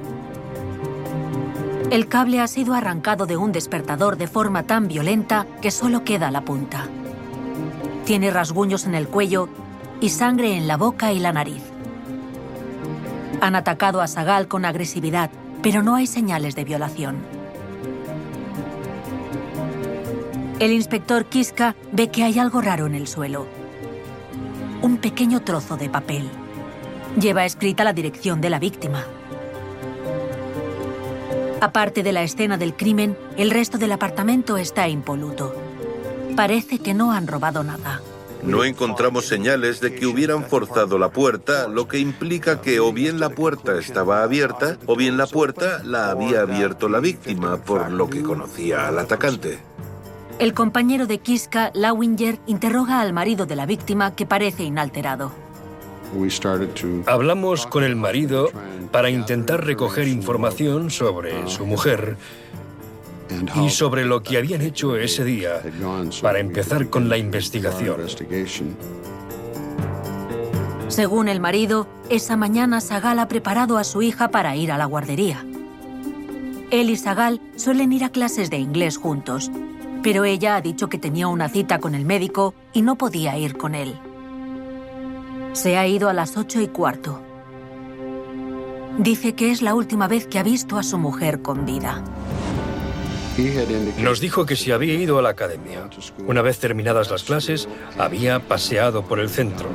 El cable ha sido arrancado de un despertador de forma tan violenta que solo queda la punta. Tiene rasguños en el cuello y sangre en la boca y la nariz. Han atacado a Sagal con agresividad, pero no hay señales de violación. El inspector Kiska ve que hay algo raro en el suelo. Un pequeño trozo de papel. Lleva escrita la dirección de la víctima. Aparte de la escena del crimen, el resto del apartamento está impoluto. Parece que no han robado nada. No encontramos señales de que hubieran forzado la puerta, lo que implica que o bien la puerta estaba abierta, o bien la puerta la había abierto la víctima, por lo que conocía al atacante. El compañero de Kiska, Lawinger, interroga al marido de la víctima, que parece inalterado. Hablamos con el marido para intentar recoger información sobre su mujer y sobre lo que habían hecho ese día para empezar con la investigación. Según el marido, esa mañana Sagal ha preparado a su hija para ir a la guardería. Él y Sagal suelen ir a clases de inglés juntos, pero ella ha dicho que tenía una cita con el médico y no podía ir con él. Se ha ido a las 8:15. Dice que es la última vez que ha visto a su mujer con vida. Nos dijo que se había ido a la academia. Una vez terminadas las clases, había paseado por el centro.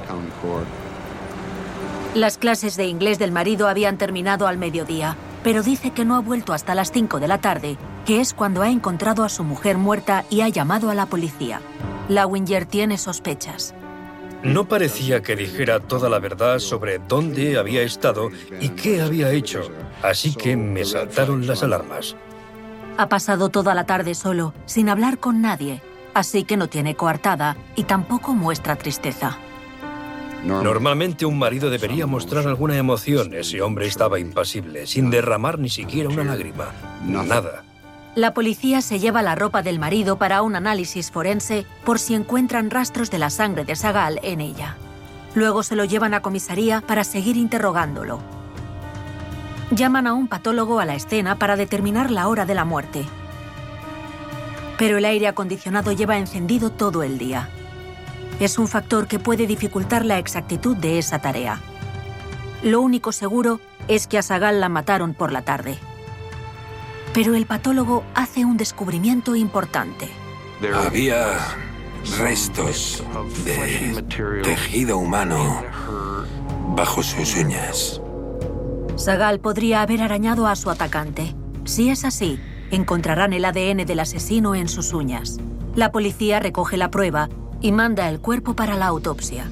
Las clases de inglés del marido habían terminado al mediodía, pero dice que no ha vuelto hasta las 5 de la tarde, que es cuando ha encontrado a su mujer muerta y ha llamado a la policía. Lawinger tiene sospechas. No parecía que dijera toda la verdad sobre dónde había estado y qué había hecho, así que me saltaron las alarmas. Ha pasado toda la tarde solo, sin hablar con nadie, así que no tiene coartada y tampoco muestra tristeza. Normalmente un marido debería mostrar alguna emoción. Ese hombre estaba impasible, sin derramar ni siquiera una lágrima. Nada. La policía se lleva la ropa del marido para un análisis forense por si encuentran rastros de la sangre de Sagal en ella. Luego se lo llevan a comisaría para seguir interrogándolo. Llaman a un patólogo a la escena para determinar la hora de la muerte. Pero el aire acondicionado lleva encendido todo el día. Es un factor que puede dificultar la exactitud de esa tarea. Lo único seguro es que a Sagal la mataron por la tarde. Pero el patólogo hace un descubrimiento importante. Había restos de tejido humano bajo sus uñas. Sagal podría haber arañado a su atacante. Si es así, encontrarán el ADN del asesino en sus uñas. La policía recoge la prueba y manda el cuerpo para la autopsia.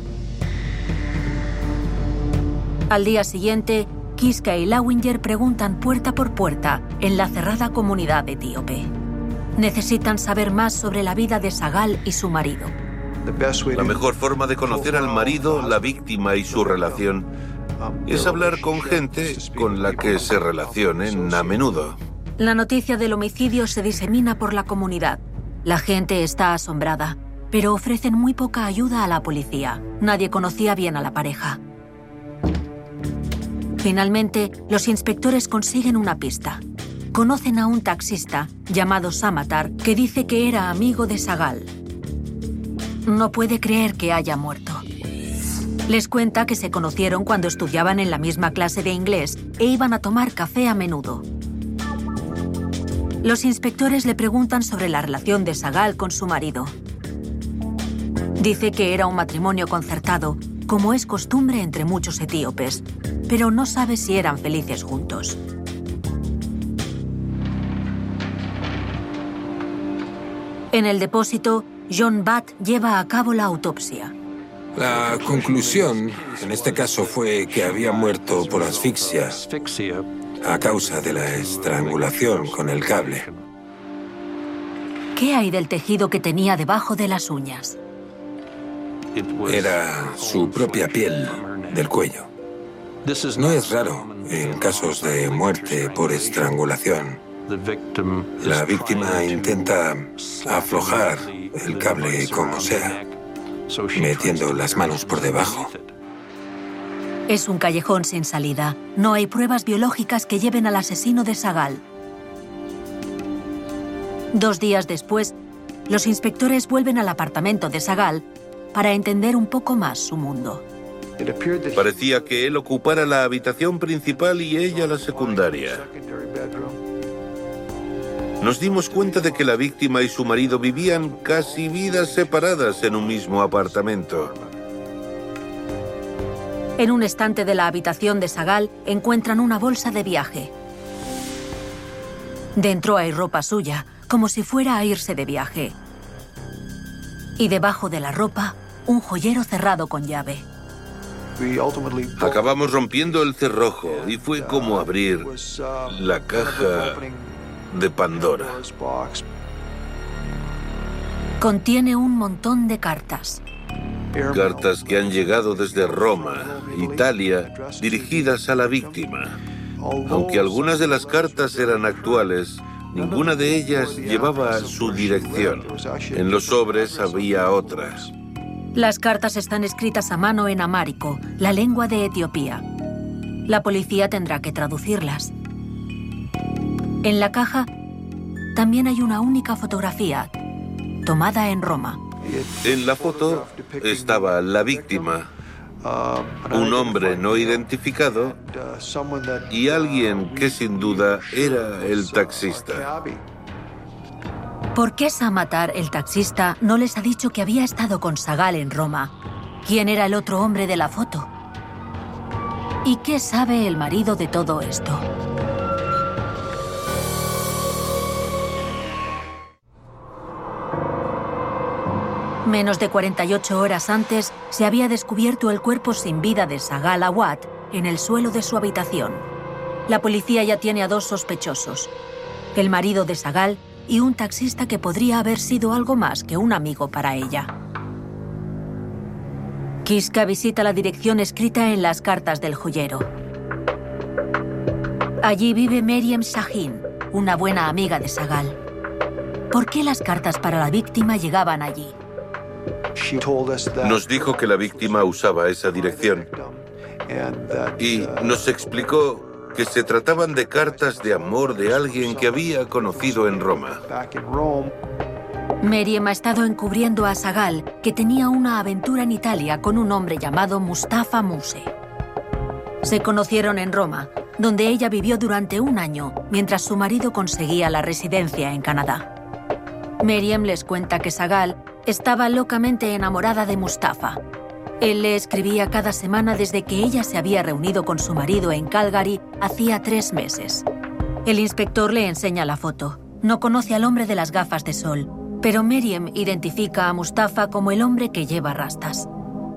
Al día siguiente, Kiska y Lawinger preguntan puerta por puerta en la cerrada comunidad etíope. Necesitan saber más sobre la vida de Sagal y su marido. La mejor forma de conocer al marido, la víctima y su relación es hablar con gente con la que se relacionen a menudo. La noticia del homicidio se disemina por la comunidad. La gente está asombrada, pero ofrecen muy poca ayuda a la policía. Nadie conocía bien a la pareja. Finalmente, los inspectores consiguen una pista. Conocen a un taxista llamado Samatar que dice que era amigo de Sagal. No puede creer que haya muerto. Les cuenta que se conocieron cuando estudiaban en la misma clase de inglés e iban a tomar café a menudo. Los inspectores le preguntan sobre la relación de Sagal con su marido. Dice que era un matrimonio concertado, como es costumbre entre muchos etíopes, pero no sabe si eran felices juntos. En el depósito, John Butt lleva a cabo la autopsia. La conclusión, en este caso, fue que había muerto por asfixia a causa de la estrangulación con el cable. ¿Qué hay del tejido que tenía debajo de las uñas? Era su propia piel del cuello. No es raro en casos de muerte por estrangulación. La víctima intenta aflojar el cable como sea, metiendo las manos por debajo. Es un callejón sin salida. No hay pruebas biológicas que lleven al asesino de Sagal. 2 días después, los inspectores vuelven al apartamento de Sagal para entender un poco más su mundo. Parecía que él ocupara la habitación principal y ella la secundaria. Nos dimos cuenta de que la víctima y su marido vivían casi vidas separadas en un mismo apartamento. En un estante de la habitación de Sagal encuentran una bolsa de viaje. Dentro hay ropa suya, como si fuera a irse de viaje. Y debajo de la ropa, un joyero cerrado con llave. Acabamos rompiendo el cerrojo y fue como abrir la caja de Pandora. Contiene un montón de cartas. Cartas que han llegado desde Roma, Italia, dirigidas a la víctima. Aunque algunas de las cartas eran actuales, ninguna de ellas llevaba su dirección. En los sobres había otras. Las cartas están escritas a mano en amárico, la lengua de Etiopía. La policía tendrá que traducirlas. En la caja también hay una única fotografía, tomada en Roma. En la foto estaba la víctima, un hombre no identificado y alguien que sin duda era el taxista. ¿Por qué Samatar, el taxista, no les ha dicho que había estado con Sagal en Roma? ¿Quién era el otro hombre de la foto? ¿Y qué sabe el marido de todo esto? Menos de 48 horas antes, se había descubierto el cuerpo sin vida de Sagal Awad en el suelo de su habitación. La policía ya tiene a 2 sospechosos: el marido de Sagal y un taxista que podría haber sido algo más que un amigo para ella. Kiska visita la dirección escrita en las cartas del joyero. Allí vive Meryem Shahin, una buena amiga de Sagal. ¿Por qué las cartas para la víctima llegaban allí? Nos dijo que la víctima usaba esa dirección y nos explicó que se trataban de cartas de amor de alguien que había conocido en Roma. Meryem ha estado encubriendo a Sagal, que tenía una aventura en Italia con un hombre llamado Mustafa Muse. Se conocieron en Roma, donde ella vivió durante un año mientras su marido conseguía la residencia en Canadá. Miriam les cuenta que Sagal estaba locamente enamorada de Mustafa. Él le escribía cada semana desde que ella se había reunido con su marido en Calgary hacía 3 meses. El inspector le enseña la foto. No conoce al hombre de las gafas de sol, pero Miriam identifica a Mustafa como el hombre que lleva rastas.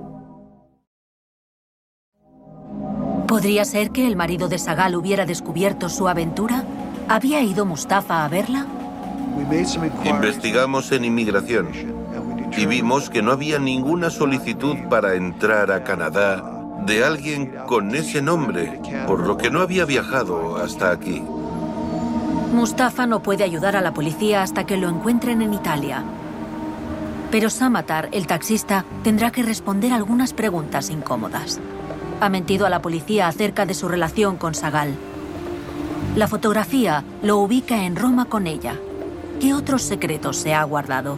¿Podría ser que el marido de Sagal hubiera descubierto su aventura? ¿Había ido Mustafa a verla? Investigamos en inmigración y vimos que no había ninguna solicitud para entrar a Canadá de alguien con ese nombre, por lo que no había viajado hasta aquí. Mustafa no puede ayudar a la policía hasta que lo encuentren en Italia. Pero Samatar, el taxista, tendrá que responder algunas preguntas incómodas. Ha mentido a la policía acerca de su relación con Sagal. La fotografía lo ubica en Roma con ella. ¿Qué otros secretos se ha guardado?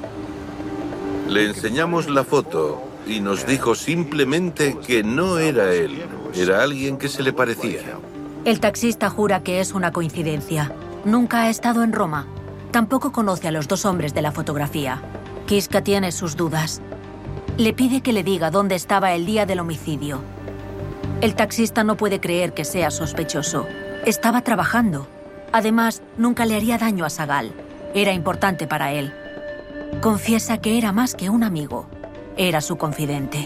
Le enseñamos la foto y nos dijo simplemente que no era él. Era alguien que se le parecía. El taxista jura que es una coincidencia. Nunca ha estado en Roma. Tampoco conoce a los 2 hombres de la fotografía. Kiska tiene sus dudas. Le pide que le diga dónde estaba el día del homicidio. El taxista no puede creer que sea sospechoso. Estaba trabajando. Además, nunca le haría daño a Sagal. Era importante para él. Confiesa que era más que un amigo. Era su confidente.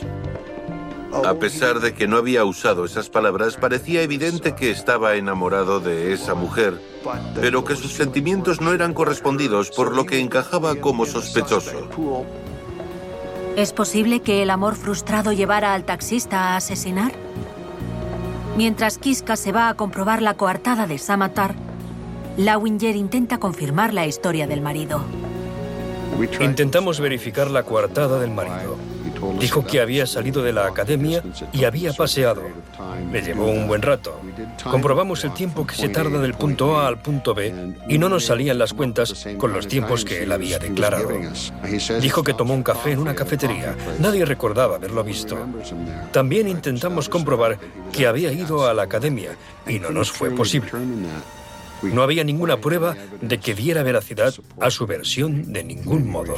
A pesar de que no había usado esas palabras, parecía evidente que estaba enamorado de esa mujer, pero que sus sentimientos no eran correspondidos, por lo que encajaba como sospechoso. ¿Es posible que el amor frustrado llevara al taxista a asesinar? Mientras Kiska se va a comprobar la coartada de Samatar, Lawinger intenta confirmar la historia del marido. Intentamos verificar la coartada del marido. Dijo que había salido de la academia y había paseado. Le llevó un buen rato. Comprobamos el tiempo que se tarda del punto A al punto B y no nos salían las cuentas con los tiempos que él había declarado. Dijo que tomó un café en una cafetería. Nadie recordaba haberlo visto. También intentamos comprobar que había ido a la academia y no nos fue posible. No había ninguna prueba de que diera veracidad a su versión de ningún modo.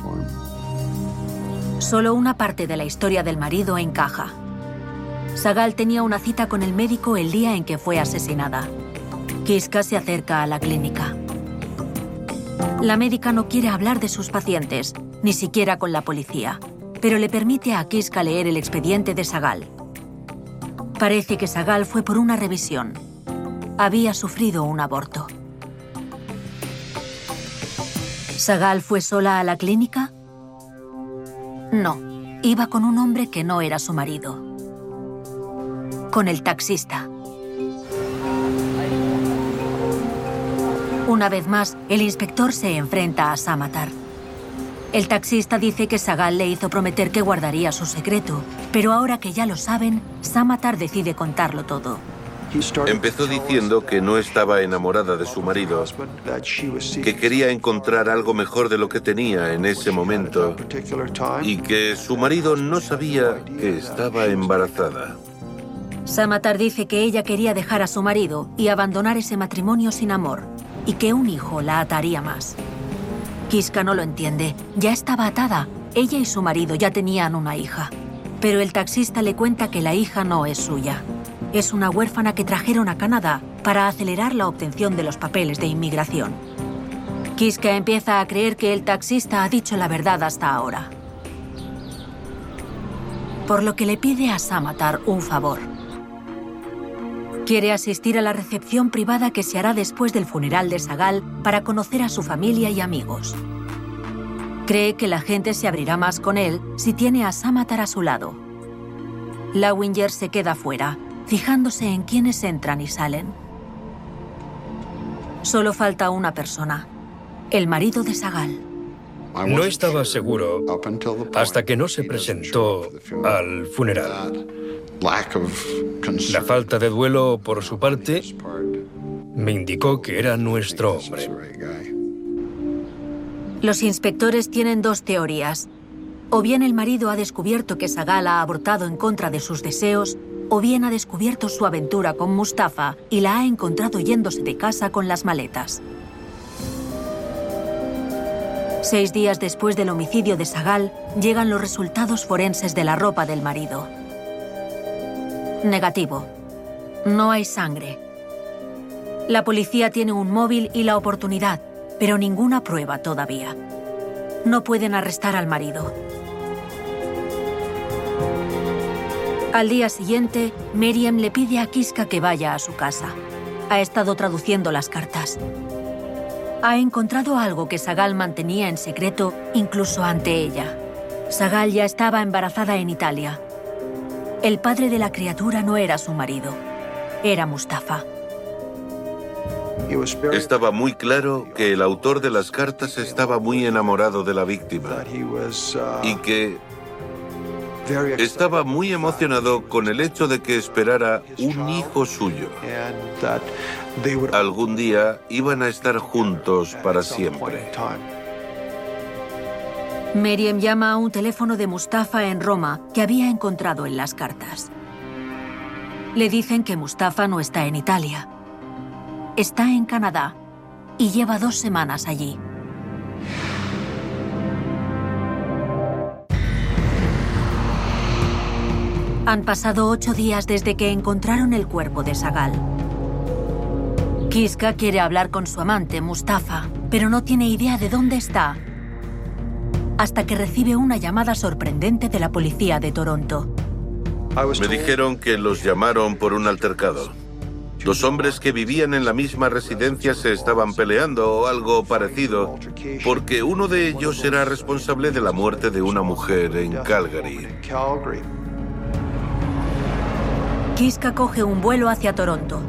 Solo una parte de la historia del marido encaja. Sagal tenía una cita con el médico el día en que fue asesinada. Kiska se acerca a la clínica. La médica no quiere hablar de sus pacientes, ni siquiera con la policía, pero le permite a Kiska leer el expediente de Sagal. Parece que Sagal fue por una revisión. Había sufrido un aborto. ¿Sagal fue sola a la clínica? No, iba con un hombre que no era su marido. Con el taxista. Una vez más, el inspector se enfrenta a Samatar. El taxista dice que Sagal le hizo prometer que guardaría su secreto, pero ahora que ya lo saben, Samatar decide contarlo todo. Empezó diciendo que no estaba enamorada de su marido, que quería encontrar algo mejor de lo que tenía en ese momento y que su marido no sabía que estaba embarazada. Samatar dice que ella quería dejar a su marido y abandonar ese matrimonio sin amor, y que un hijo la ataría más. Kiska no lo entiende. Ya estaba atada. Ella y su marido ya tenían una hija. Pero el taxista le cuenta que la hija no es suya. Es una huérfana que trajeron a Canadá para acelerar la obtención de los papeles de inmigración. Kiska empieza a creer que el taxista ha dicho la verdad hasta ahora. Por lo que le pide a Samatar un favor. Quiere asistir a la recepción privada que se hará después del funeral de Sagal para conocer a su familia y amigos. Cree que la gente se abrirá más con él si tiene a Samatar a su lado. Lawinger se queda fuera, fijándose en quiénes entran y salen. Solo falta una persona, el marido de Sagal. No estaba seguro hasta que no se presentó al funeral. La falta de duelo por su parte me indicó que era nuestro hombre. Los inspectores tienen dos teorías. O bien el marido ha descubierto que Sagal ha abortado en contra de sus deseos, o bien ha descubierto su aventura con Mustafa y la ha encontrado yéndose de casa con las maletas. 6 días después del homicidio de Sagal, llegan los resultados forenses de la ropa del marido. Negativo. No hay sangre. La policía tiene un móvil y la oportunidad, pero ninguna prueba todavía. No pueden arrestar al marido. Al día siguiente, Meryem le pide a Kiska que vaya a su casa. Ha estado traduciendo las cartas. Ha encontrado algo que Sagal mantenía en secreto incluso ante ella. Sagal ya estaba embarazada en Italia. El padre de la criatura no era su marido, era Mustafa. Estaba muy claro que el autor de las cartas estaba muy enamorado de la víctima y que estaba muy emocionado con el hecho de que esperara un hijo suyo. Algún día iban a estar juntos para siempre. Meryem llama a un teléfono de Mustafa en Roma que había encontrado en las cartas. Le dicen que Mustafa no está en Italia. Está en Canadá y lleva 2 semanas allí. Han pasado 8 días desde que encontraron el cuerpo de Sagal. Kiska quiere hablar con su amante, Mustafa, pero no tiene idea de dónde está, hasta que recibe una llamada sorprendente de la policía de Toronto. Me dijeron que los llamaron por un altercado. 2 hombres que vivían en la misma residencia se estaban peleando o algo parecido, porque uno de ellos era responsable de la muerte de una mujer en Calgary. Kiska coge un vuelo hacia Toronto.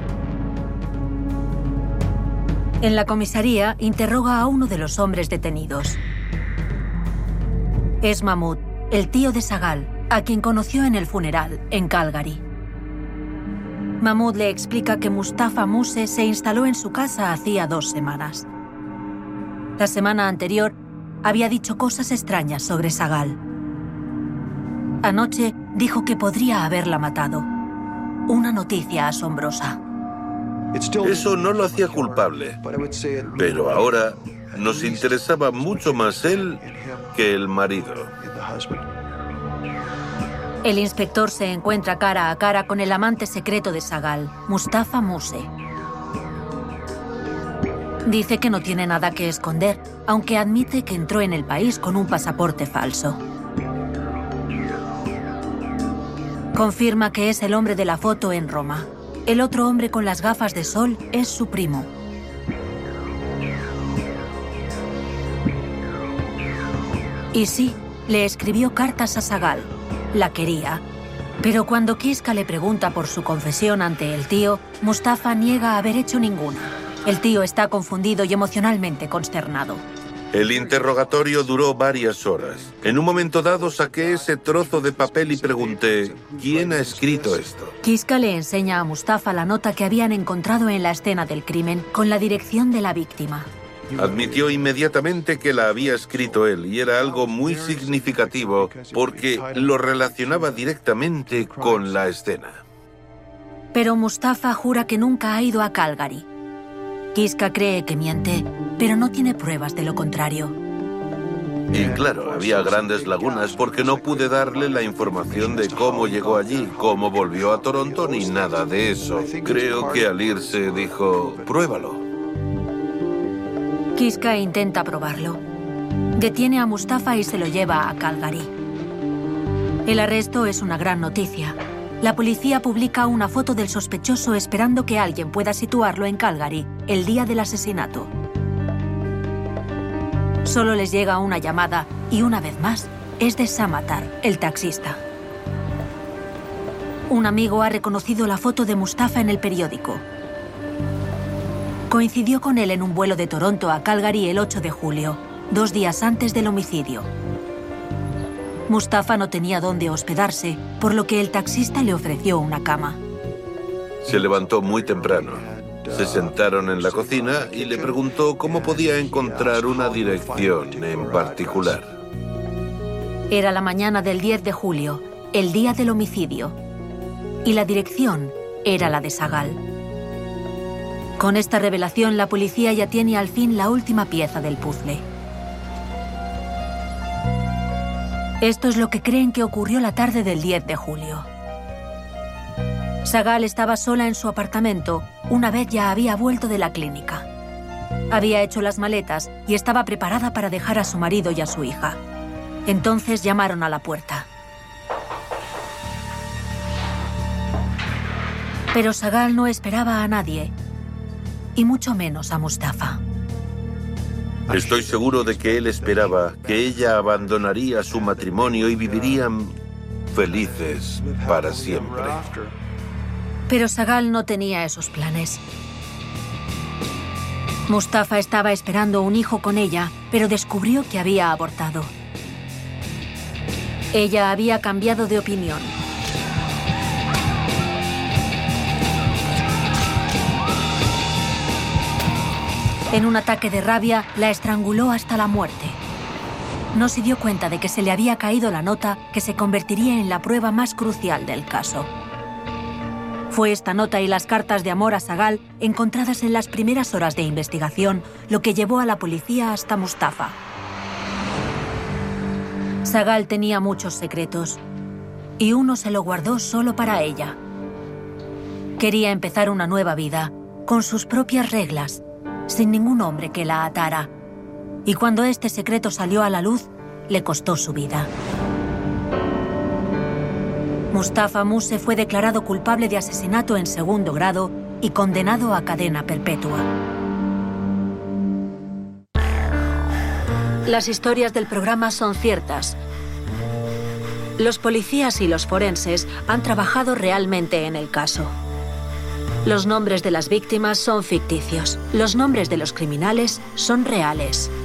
En la comisaría interroga a uno de los hombres detenidos. Es Mahmoud, el tío de Sagal, a quien conoció en el funeral, en Calgary. Mahmoud le explica que Mustafa Muse se instaló en su casa hacía 2 semanas. La semana anterior había dicho cosas extrañas sobre Sagal. Anoche dijo que podría haberla matado. Una noticia asombrosa. Eso no lo hacía culpable, pero ahora nos interesaba mucho más él que el marido. El inspector se encuentra cara a cara con el amante secreto de Sagal, Mustafa Muse. Dice que no tiene nada que esconder, aunque admite que entró en el país con un pasaporte falso. Confirma que es el hombre de la foto en Roma. El otro hombre con las gafas de sol es su primo. Y sí, le escribió cartas a Sagal. La quería. Pero cuando Kiska le pregunta por su confesión ante el tío, Mustafa niega haber hecho ninguna. El tío está confundido y emocionalmente consternado. El interrogatorio duró varias horas. En un momento dado saqué ese trozo de papel y pregunté, ¿quién ha escrito esto? Kiska le enseña a Mustafa la nota que habían encontrado en la escena del crimen con la dirección de la víctima. Admitió inmediatamente que la había escrito él y era algo muy significativo porque lo relacionaba directamente con la escena. Pero Mustafa jura que nunca ha ido a Calgary. Kiska cree que miente, pero no tiene pruebas de lo contrario. Y claro, había grandes lagunas porque no pude darle la información de cómo llegó allí, cómo volvió a Toronto, ni nada de eso. Creo que al irse dijo, pruébalo. Kiska intenta probarlo. Detiene a Mustafa y se lo lleva a Calgary. El arresto es una gran noticia. La policía publica una foto del sospechoso esperando que alguien pueda situarlo en Calgary el día del asesinato. Solo les llega una llamada y una vez más es de Samatar, el taxista. Un amigo ha reconocido la foto de Mustafa en el periódico. Coincidió con él en un vuelo de Toronto a Calgary el 8 de julio, 2 días antes del homicidio. Mustafa no tenía dónde hospedarse, por lo que el taxista le ofreció una cama. Se levantó muy temprano. Se sentaron en la cocina y le preguntó cómo podía encontrar una dirección en particular. Era la mañana del 10 de julio, el día del homicidio. y la dirección era la de Sagal. Con esta revelación, la policía ya tiene al fin la última pieza del puzzle. Esto es lo que creen que ocurrió la tarde del 10 de julio. Sagal estaba sola en su apartamento una vez ya había vuelto de la clínica. Había hecho las maletas y estaba preparada para dejar a su marido y a su hija. Entonces llamaron a la puerta. Pero Sagal no esperaba a nadie, y mucho menos a Mustafa. Estoy seguro de que él esperaba que ella abandonaría su matrimonio y vivirían felices para siempre. Pero Sagal no tenía esos planes. Mustafa estaba esperando un hijo con ella, pero descubrió que había abortado. Ella había cambiado de opinión. En un ataque de rabia, la estranguló hasta la muerte. No se dio cuenta de que se le había caído la nota que se convertiría en la prueba más crucial del caso. Fue esta nota y las cartas de amor a Sagal, encontradas en las primeras horas de investigación, lo que llevó a la policía hasta Mustafa. Sagal tenía muchos secretos, y uno se lo guardó solo para ella. Quería empezar una nueva vida, con sus propias reglas, sin ningún hombre que la atara. Y cuando este secreto salió a la luz, le costó su vida. Mustafa Muse fue declarado culpable de asesinato en segundo grado y condenado a cadena perpetua. Las historias del programa son ciertas. Los policías y los forenses han trabajado realmente en el caso. Los nombres de las víctimas son ficticios. Los nombres de los criminales son reales.